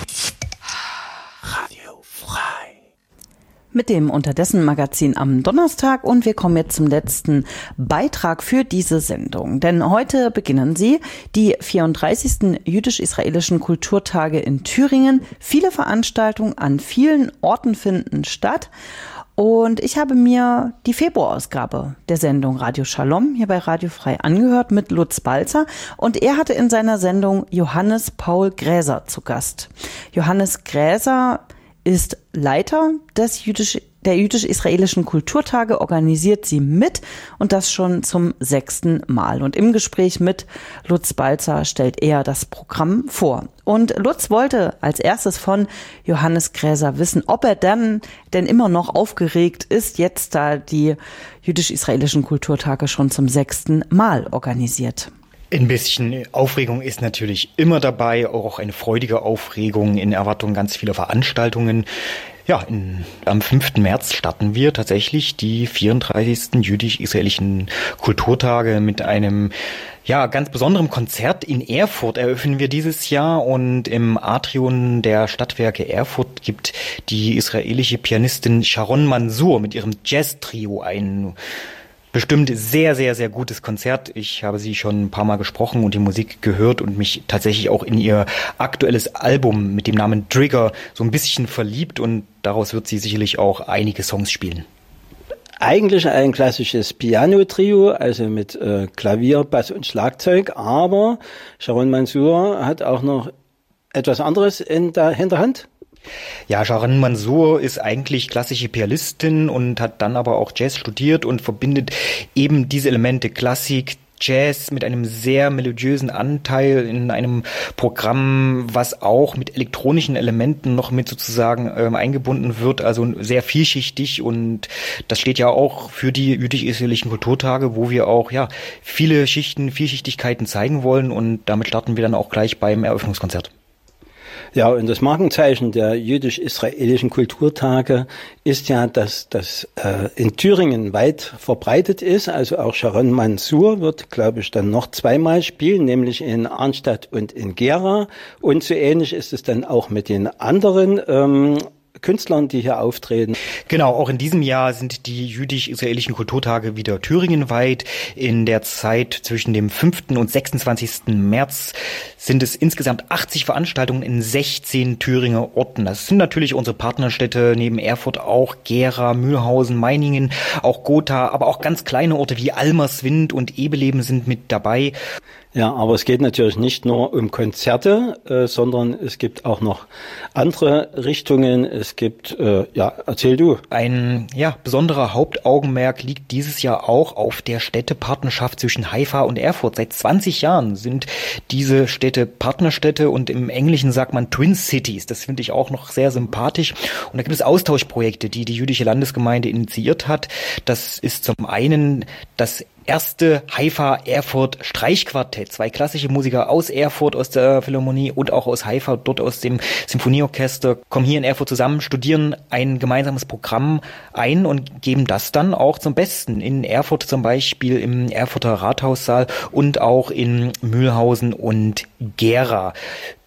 Radio frei. Mit dem Unterdessen-Magazin am Donnerstag und wir kommen jetzt zum letzten Beitrag für diese Sendung. Denn heute beginnen sie die vierunddreißigsten jüdisch-israelischen Kulturtage in Thüringen. Viele Veranstaltungen an vielen Orten finden statt. Und ich habe mir die Februarausgabe der Sendung Radio Shalom hier bei Radio Frei angehört mit Lutz Balzer. Und er hatte in seiner Sendung Johannes Paul Gräser zu Gast. Johannes Gräser ist Leiter des jüdisch, der jüdisch-israelischen Kulturtage, organisiert sie mit und das schon zum sechsten Mal. Und im Gespräch mit Lutz Balzer stellt er das Programm vor. Und Lutz wollte als erstes von Johannes Gräser wissen, ob er dann denn immer noch aufgeregt ist, jetzt da die jüdisch-israelischen Kulturtage schon zum sechsten Mal organisiert. Ein bisschen Aufregung ist natürlich immer dabei, auch eine freudige Aufregung in Erwartung ganz vieler Veranstaltungen. Ja, in, am fünften März starten wir tatsächlich die vierunddreißigsten jüdisch-israelischen Kulturtage mit einem ja ganz besonderen Konzert in Erfurt eröffnen wir dieses Jahr und im Atrium der Stadtwerke Erfurt gibt die israelische Pianistin Sharon Mansour mit ihrem Jazz-Trio ein bestimmt sehr, sehr, sehr gutes Konzert. Ich habe sie schon ein paar Mal gesprochen und die Musik gehört und mich tatsächlich auch in ihr aktuelles Album mit dem Namen Trigger so ein bisschen verliebt und daraus wird sie sicherlich auch einige Songs spielen. Eigentlich ein klassisches Piano-Trio, also mit äh, Klavier, Bass und Schlagzeug, aber Sharon Mansour hat auch noch etwas anderes in der Hinterhand. Ja, Sharon Mansour ist eigentlich klassische Pianistin und hat dann aber auch Jazz studiert und verbindet eben diese Elemente Klassik, Jazz mit einem sehr melodiösen Anteil in einem Programm, was auch mit elektronischen Elementen noch mit sozusagen ähm, eingebunden wird, also sehr vielschichtig und das steht ja auch für die jüdisch-israelischen Kulturtage, wo wir auch ja viele Schichten, Vielschichtigkeiten zeigen wollen und damit starten wir dann auch gleich beim Eröffnungskonzert. Ja, und das Markenzeichen der jüdisch-israelischen Kulturtage ist ja, dass das äh, in Thüringen weit verbreitet ist. Also auch Sharon Mansour wird, glaube ich, dann noch zweimal spielen, nämlich in Arnstadt und in Gera. Und so ähnlich ist es dann auch mit den anderen ähm, Künstlern, die hier auftreten. Genau, auch in diesem Jahr sind die jüdisch-israelischen Kulturtage wieder thüringenweit. In der Zeit zwischen dem fünften und sechsundzwanzigsten März sind es insgesamt achtzig Veranstaltungen in sechzehn Thüringer Orten. Das sind natürlich unsere Partnerstädte neben Erfurt auch Gera, Mühlhausen, Meiningen, auch Gotha, aber auch ganz kleine Orte wie Almerswind und Ebeleben sind mit dabei. Ja, aber es geht natürlich nicht nur um Konzerte, äh, sondern es gibt auch noch andere Richtungen. Es gibt, äh, ja, erzähl du. Ein ja besonderer Hauptaugenmerk liegt dieses Jahr auch auf der Städtepartnerschaft zwischen Haifa und Erfurt. Seit zwanzig Jahren sind diese Städte Partnerstädte und im Englischen sagt man Twin Cities. Das finde ich auch noch sehr sympathisch. Und da gibt es Austauschprojekte, die die jüdische Landesgemeinde initiiert hat. Das ist zum einen das erste Haifa-Erfurt-Streichquartett. Zwei klassische Musiker aus Erfurt, aus der Philharmonie und auch aus Haifa, dort aus dem Symphonieorchester, kommen hier in Erfurt zusammen, studieren ein gemeinsames Programm ein und geben das dann auch zum Besten. In Erfurt zum Beispiel im Erfurter Rathaussaal und auch in Mühlhausen und Gera.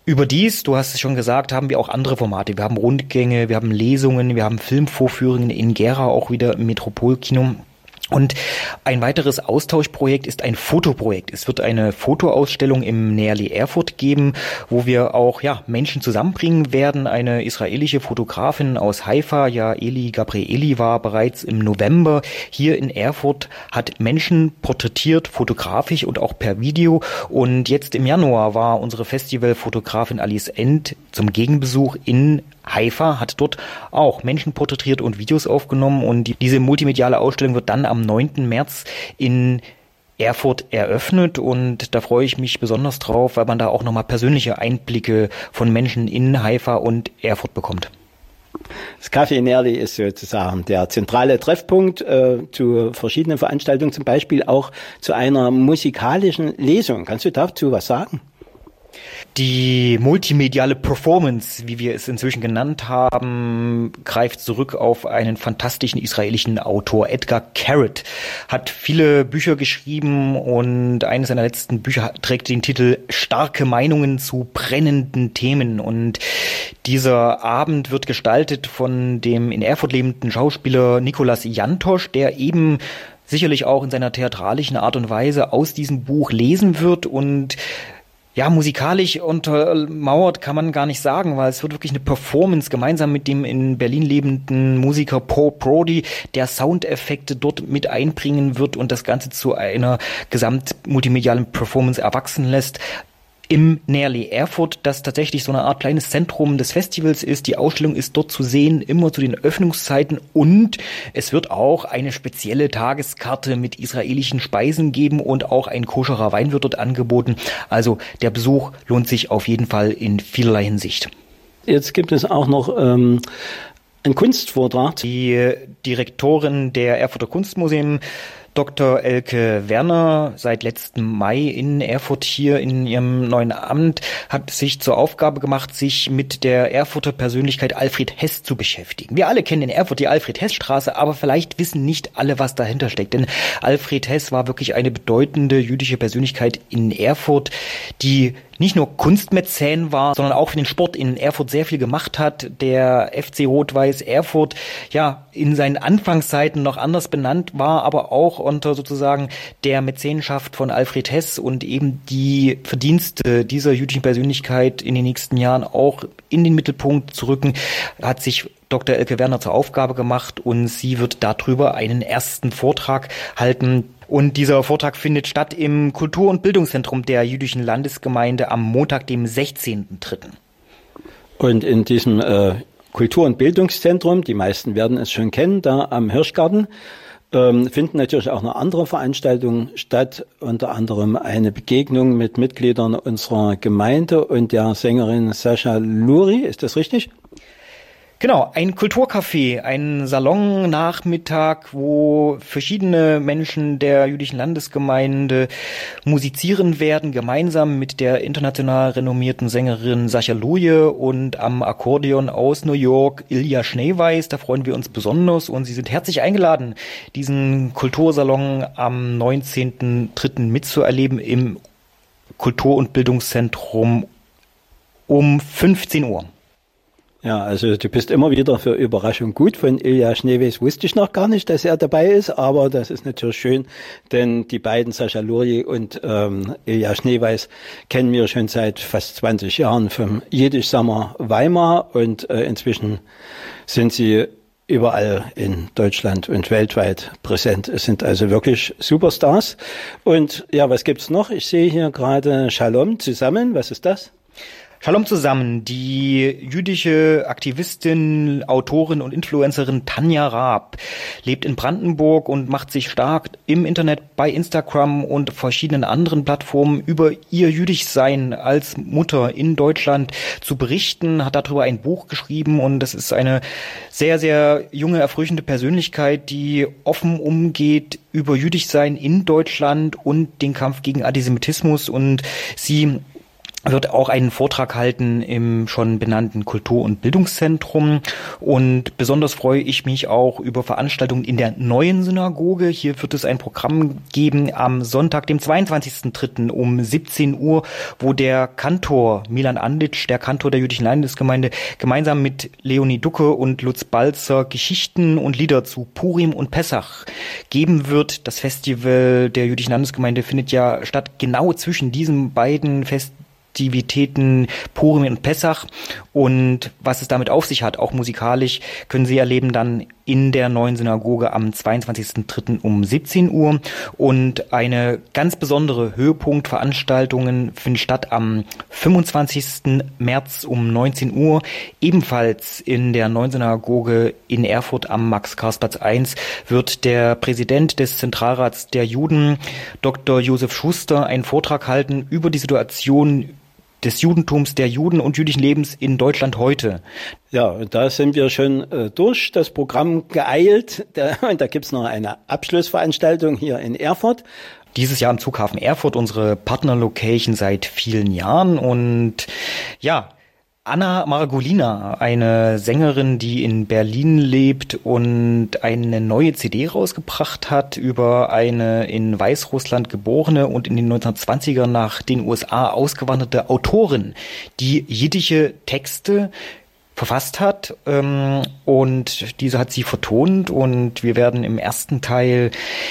Überdies, du hast es schon gesagt, haben wir auch andere Formate. Wir haben Rundgänge, wir haben Lesungen, wir haben Filmvorführungen in Gera, auch wieder im Metropolkino. Und ein weiteres Austauschprojekt ist ein Fotoprojekt. Es wird eine Fotoausstellung im Nearly Erfurt geben, wo wir auch ja Menschen zusammenbringen werden. Eine israelische Fotografin aus Haifa, ja Eli Gabrieli, war bereits im November hier in Erfurt, hat Menschen porträtiert, fotografisch und auch per Video. Und jetzt im Januar war unsere Festivalfotografin Alice End zum Gegenbesuch in Haifa, hat dort auch Menschen porträtiert und Videos aufgenommen, und die, diese multimediale Ausstellung wird dann am neunten März in Erfurt eröffnet, und da freue ich mich besonders drauf, weil man da auch nochmal persönliche Einblicke von Menschen in Haifa und Erfurt bekommt. Das Café Nearly ist sozusagen der zentrale Treffpunkt äh, zu verschiedenen Veranstaltungen, zum Beispiel auch zu einer musikalischen Lesung. Kannst du dazu was sagen? Die multimediale Performance, wie wir es inzwischen genannt haben, greift zurück auf einen fantastischen israelischen Autor. Edgar Carrot hat viele Bücher geschrieben, und eines seiner letzten Bücher trägt den Titel Starke Meinungen zu brennenden Themen. Und dieser Abend wird gestaltet von dem in Erfurt lebenden Schauspieler Nicolas Jantosch, der eben sicherlich auch in seiner theatralischen Art und Weise aus diesem Buch lesen wird. Und ja, musikalisch untermauert kann man gar nicht sagen, weil es wird wirklich eine Performance gemeinsam mit dem in Berlin lebenden Musiker Paul Brody, der Soundeffekte dort mit einbringen wird und das Ganze zu einer gesamtmultimedialen Performance erwachsen lässt. Im Nearly Erfurt, das tatsächlich so eine Art kleines Zentrum des Festivals ist. Die Ausstellung ist dort zu sehen, immer zu den Öffnungszeiten, und es wird auch eine spezielle Tageskarte mit israelischen Speisen geben, und auch ein koscherer Wein wird dort angeboten. Also der Besuch lohnt sich auf jeden Fall in vielerlei Hinsicht. Jetzt gibt es auch noch ähm, einen Kunstvortrag. Die Direktorin der Erfurter Kunstmuseum, Doktor Elke Werner, seit letztem Mai in Erfurt hier in ihrem neuen Amt, hat sich zur Aufgabe gemacht, sich mit der Erfurter Persönlichkeit Alfred Hess zu beschäftigen. Wir alle kennen in Erfurt die Alfred-Hess-Straße, aber vielleicht wissen nicht alle, was dahinter steckt. Denn Alfred Hess war wirklich eine bedeutende jüdische Persönlichkeit in Erfurt, die nicht nur Kunstmäzen war, sondern auch für den Sport in Erfurt sehr viel gemacht hat. Der F C Rot-Weiß Erfurt, ja, in seinen Anfangszeiten noch anders benannt war, aber auch unter sozusagen der Mäzenenschaft von Alfred Hess und eben die Verdienste dieser jüdischen Persönlichkeit in den nächsten Jahren auch in den Mittelpunkt zu rücken, hat sich Doktor Elke Werner zur Aufgabe gemacht, und sie wird darüber einen ersten Vortrag halten. Und dieser Vortrag findet statt im Kultur- und Bildungszentrum der jüdischen Landesgemeinde am Montag, dem sechzehnten dritten Und in diesem äh, Kultur- und Bildungszentrum, die meisten werden es schon kennen, da am Hirschgarten, ähm, finden natürlich auch noch andere Veranstaltungen statt, unter anderem eine Begegnung mit Mitgliedern unserer Gemeinde und der Sängerin Sascha Lurie. Ist das richtig? Genau, ein Kulturcafé, ein Salonnachmittag, wo verschiedene Menschen der jüdischen Landesgemeinde musizieren werden, gemeinsam mit der international renommierten Sängerin Sascha Lurie und am Akkordeon aus New York Ilja Schneeweiß. Da freuen wir uns besonders, und Sie sind herzlich eingeladen, diesen Kultursalon am neunzehnten dritten mitzuerleben im Kultur- und Bildungszentrum um fünfzehn Uhr. Ja, also du bist immer wieder für Überraschung gut. Von Ilja Schneeweiß wusste ich noch gar nicht, dass er dabei ist, aber das ist natürlich schön, denn die beiden, Sascha Lurie und ähm, Ilja Schneeweiß, kennen wir schon seit fast zwanzig Jahren vom Jiddisch Sommer Weimar, und äh, inzwischen sind sie überall in Deutschland und weltweit präsent. Es sind also wirklich Superstars. Und ja, was gibt's noch? Ich sehe hier gerade Shalom zusammen. Was ist das? Shalom zusammen, die jüdische Aktivistin, Autorin und Influencerin Tanja Raab lebt in Brandenburg und macht sich stark im Internet, bei Instagram und verschiedenen anderen Plattformen über ihr Jüdischsein als Mutter in Deutschland zu berichten, hat darüber ein Buch geschrieben, und das ist eine sehr, sehr junge, erfrischende Persönlichkeit, die offen umgeht über Jüdischsein in Deutschland und den Kampf gegen Antisemitismus, und sie wird auch einen Vortrag halten im schon benannten Kultur- und Bildungszentrum. Und besonders freue ich mich auch über Veranstaltungen in der neuen Synagoge. Hier wird es ein Programm geben am Sonntag, dem zweiundzwanzigsten dritten um siebzehn Uhr, wo der Kantor Milan Anditsch, der Kantor der Jüdischen Landesgemeinde, gemeinsam mit Leonie Ducke und Lutz Balzer Geschichten und Lieder zu Purim und Pessach geben wird. Das Festival der Jüdischen Landesgemeinde findet ja statt genau zwischen diesen beiden Festivals. Aktivitäten Purim und Pessach, und was es damit auf sich hat, auch musikalisch, können Sie erleben dann in der neuen Synagoge am zweiundzwanzigsten dritten um siebzehn Uhr. Und eine ganz besondere Höhepunktveranstaltungen finden statt am fünfundzwanzigsten März um neunzehn Uhr, ebenfalls in der neuen Synagoge in Erfurt am Max-Karls-Platz eins wird der Präsident des Zentralrats der Juden, Doktor Josef Schuster, einen Vortrag halten über die Situation des Judentums, der Juden und jüdischen Lebens in Deutschland heute. Ja, und da sind wir schon äh, durch das Programm geeilt. Da, und da gibt's noch eine Abschlussveranstaltung hier in Erfurt. Dieses Jahr im Zughafen Erfurt, unsere Partnerlocation seit vielen Jahren. Und ja, Anna Margolina, eine Sängerin, die in Berlin lebt und eine neue C D rausgebracht hat über eine in Weißrussland geborene und in den neunzehnhundertzwanzigern nach den U S A ausgewanderte Autorin, die jiddische Texte verfasst hat, ähm, und diese hat sie vertont, und wir werden im ersten Teil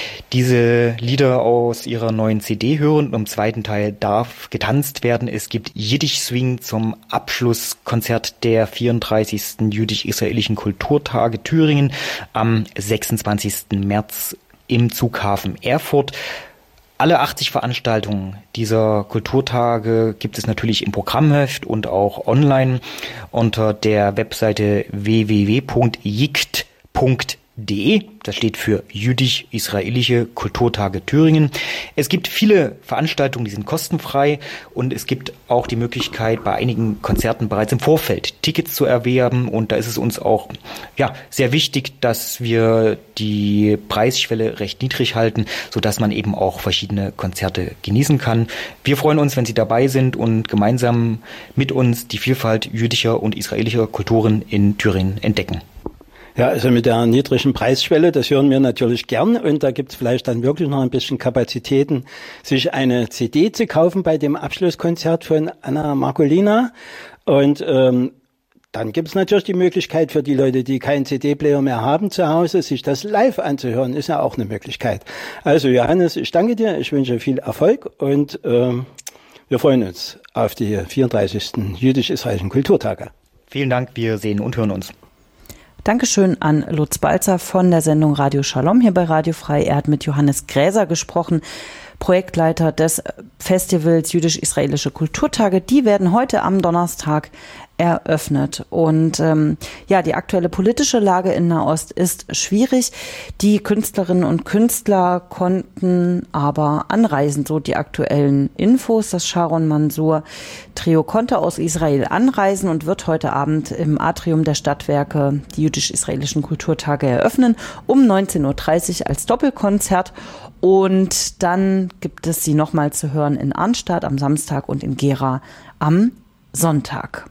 diese Lieder aus ihrer neuen C D hören und im zweiten Teil darf getanzt werden. Es gibt Jiddisch Swing zum Abschlusskonzert der vierunddreißigsten Jüdisch-Israelischen Kulturtage Thüringen am sechsundzwanzigsten März im Zughafen Erfurt. Alle achtzig Veranstaltungen dieser Kulturtage gibt es natürlich im Programmheft und auch online unter der Webseite w w w punkt jikt punkt de. Das steht für Jüdisch-Israelische Kulturtage Thüringen. Es gibt viele Veranstaltungen, die sind kostenfrei, und es gibt auch die Möglichkeit, bei einigen Konzerten bereits im Vorfeld Tickets zu erwerben, und da ist es uns auch ja sehr wichtig, dass wir die Preisschwelle recht niedrig halten, sodass man eben auch verschiedene Konzerte genießen kann. Wir freuen uns, wenn Sie dabei sind und gemeinsam mit uns die Vielfalt jüdischer und israelischer Kulturen in Thüringen entdecken. Ja, also mit der niedrigen Preisschwelle, das hören wir natürlich gern, und da gibt's vielleicht dann wirklich noch ein bisschen Kapazitäten, sich eine C D zu kaufen bei dem Abschlusskonzert von Anna Margolina. Und ähm, dann gibt's natürlich die Möglichkeit für die Leute, die keinen C D-Player mehr haben zu Hause, sich das live anzuhören, ist ja auch eine Möglichkeit. Also Johannes, ich danke dir, ich wünsche viel Erfolg, und ähm, wir freuen uns auf die vierunddreißigsten Jüdisch-Israelischen Kulturtage. Vielen Dank, wir sehen und hören uns. Dankeschön an Lutz Balzer von der Sendung Radio Shalom hier bei Radio Frei. Er hat mit Johannes Gräser gesprochen, Projektleiter des Festivals Jüdisch-Israelische Kulturtage. Die werden heute am Donnerstag eröffnet. Und ähm, ja, die aktuelle politische Lage in Nahost ist schwierig. Die Künstlerinnen und Künstler konnten aber anreisen, so die aktuellen Infos. Das Sharon Mansour Trio konnte aus Israel anreisen und wird heute Abend im Atrium der Stadtwerke die Jüdisch-Israelischen Kulturtage eröffnen, um neunzehn Uhr dreißig als Doppelkonzert. Und dann gibt es sie nochmal zu hören in Arnstadt am Samstag und in Gera am Sonntag.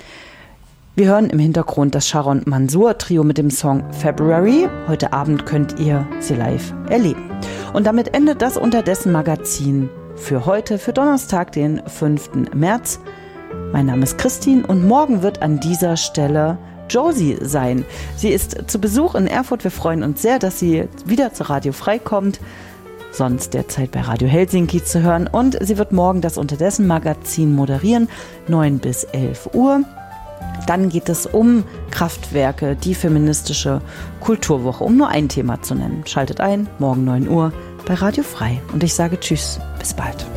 Wir hören im Hintergrund das Sharon Mansour Trio mit dem Song February. Heute Abend könnt ihr sie live erleben. Und damit endet das Unterdessen Magazin für heute, für Donnerstag, den fünften März. Mein Name ist Christine und morgen wird an dieser Stelle Josie sein. Sie ist zu Besuch in Erfurt. Wir freuen uns sehr, dass sie wieder zu Radio Frei kommt. Sonst derzeit bei Radio Helsinki zu hören. Und sie wird morgen das Unterdessen Magazin moderieren, neun bis elf Uhr. Dann geht es um Kraftwerke, die feministische Kulturwoche, um nur ein Thema zu nennen. Schaltet ein, morgen neun Uhr bei Radio Frei. Und ich sage Tschüss, bis bald.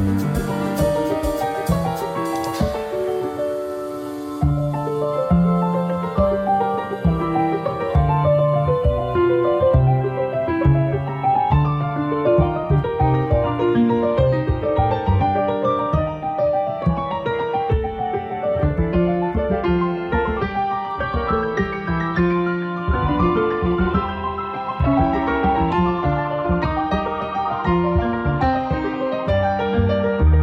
Thank you.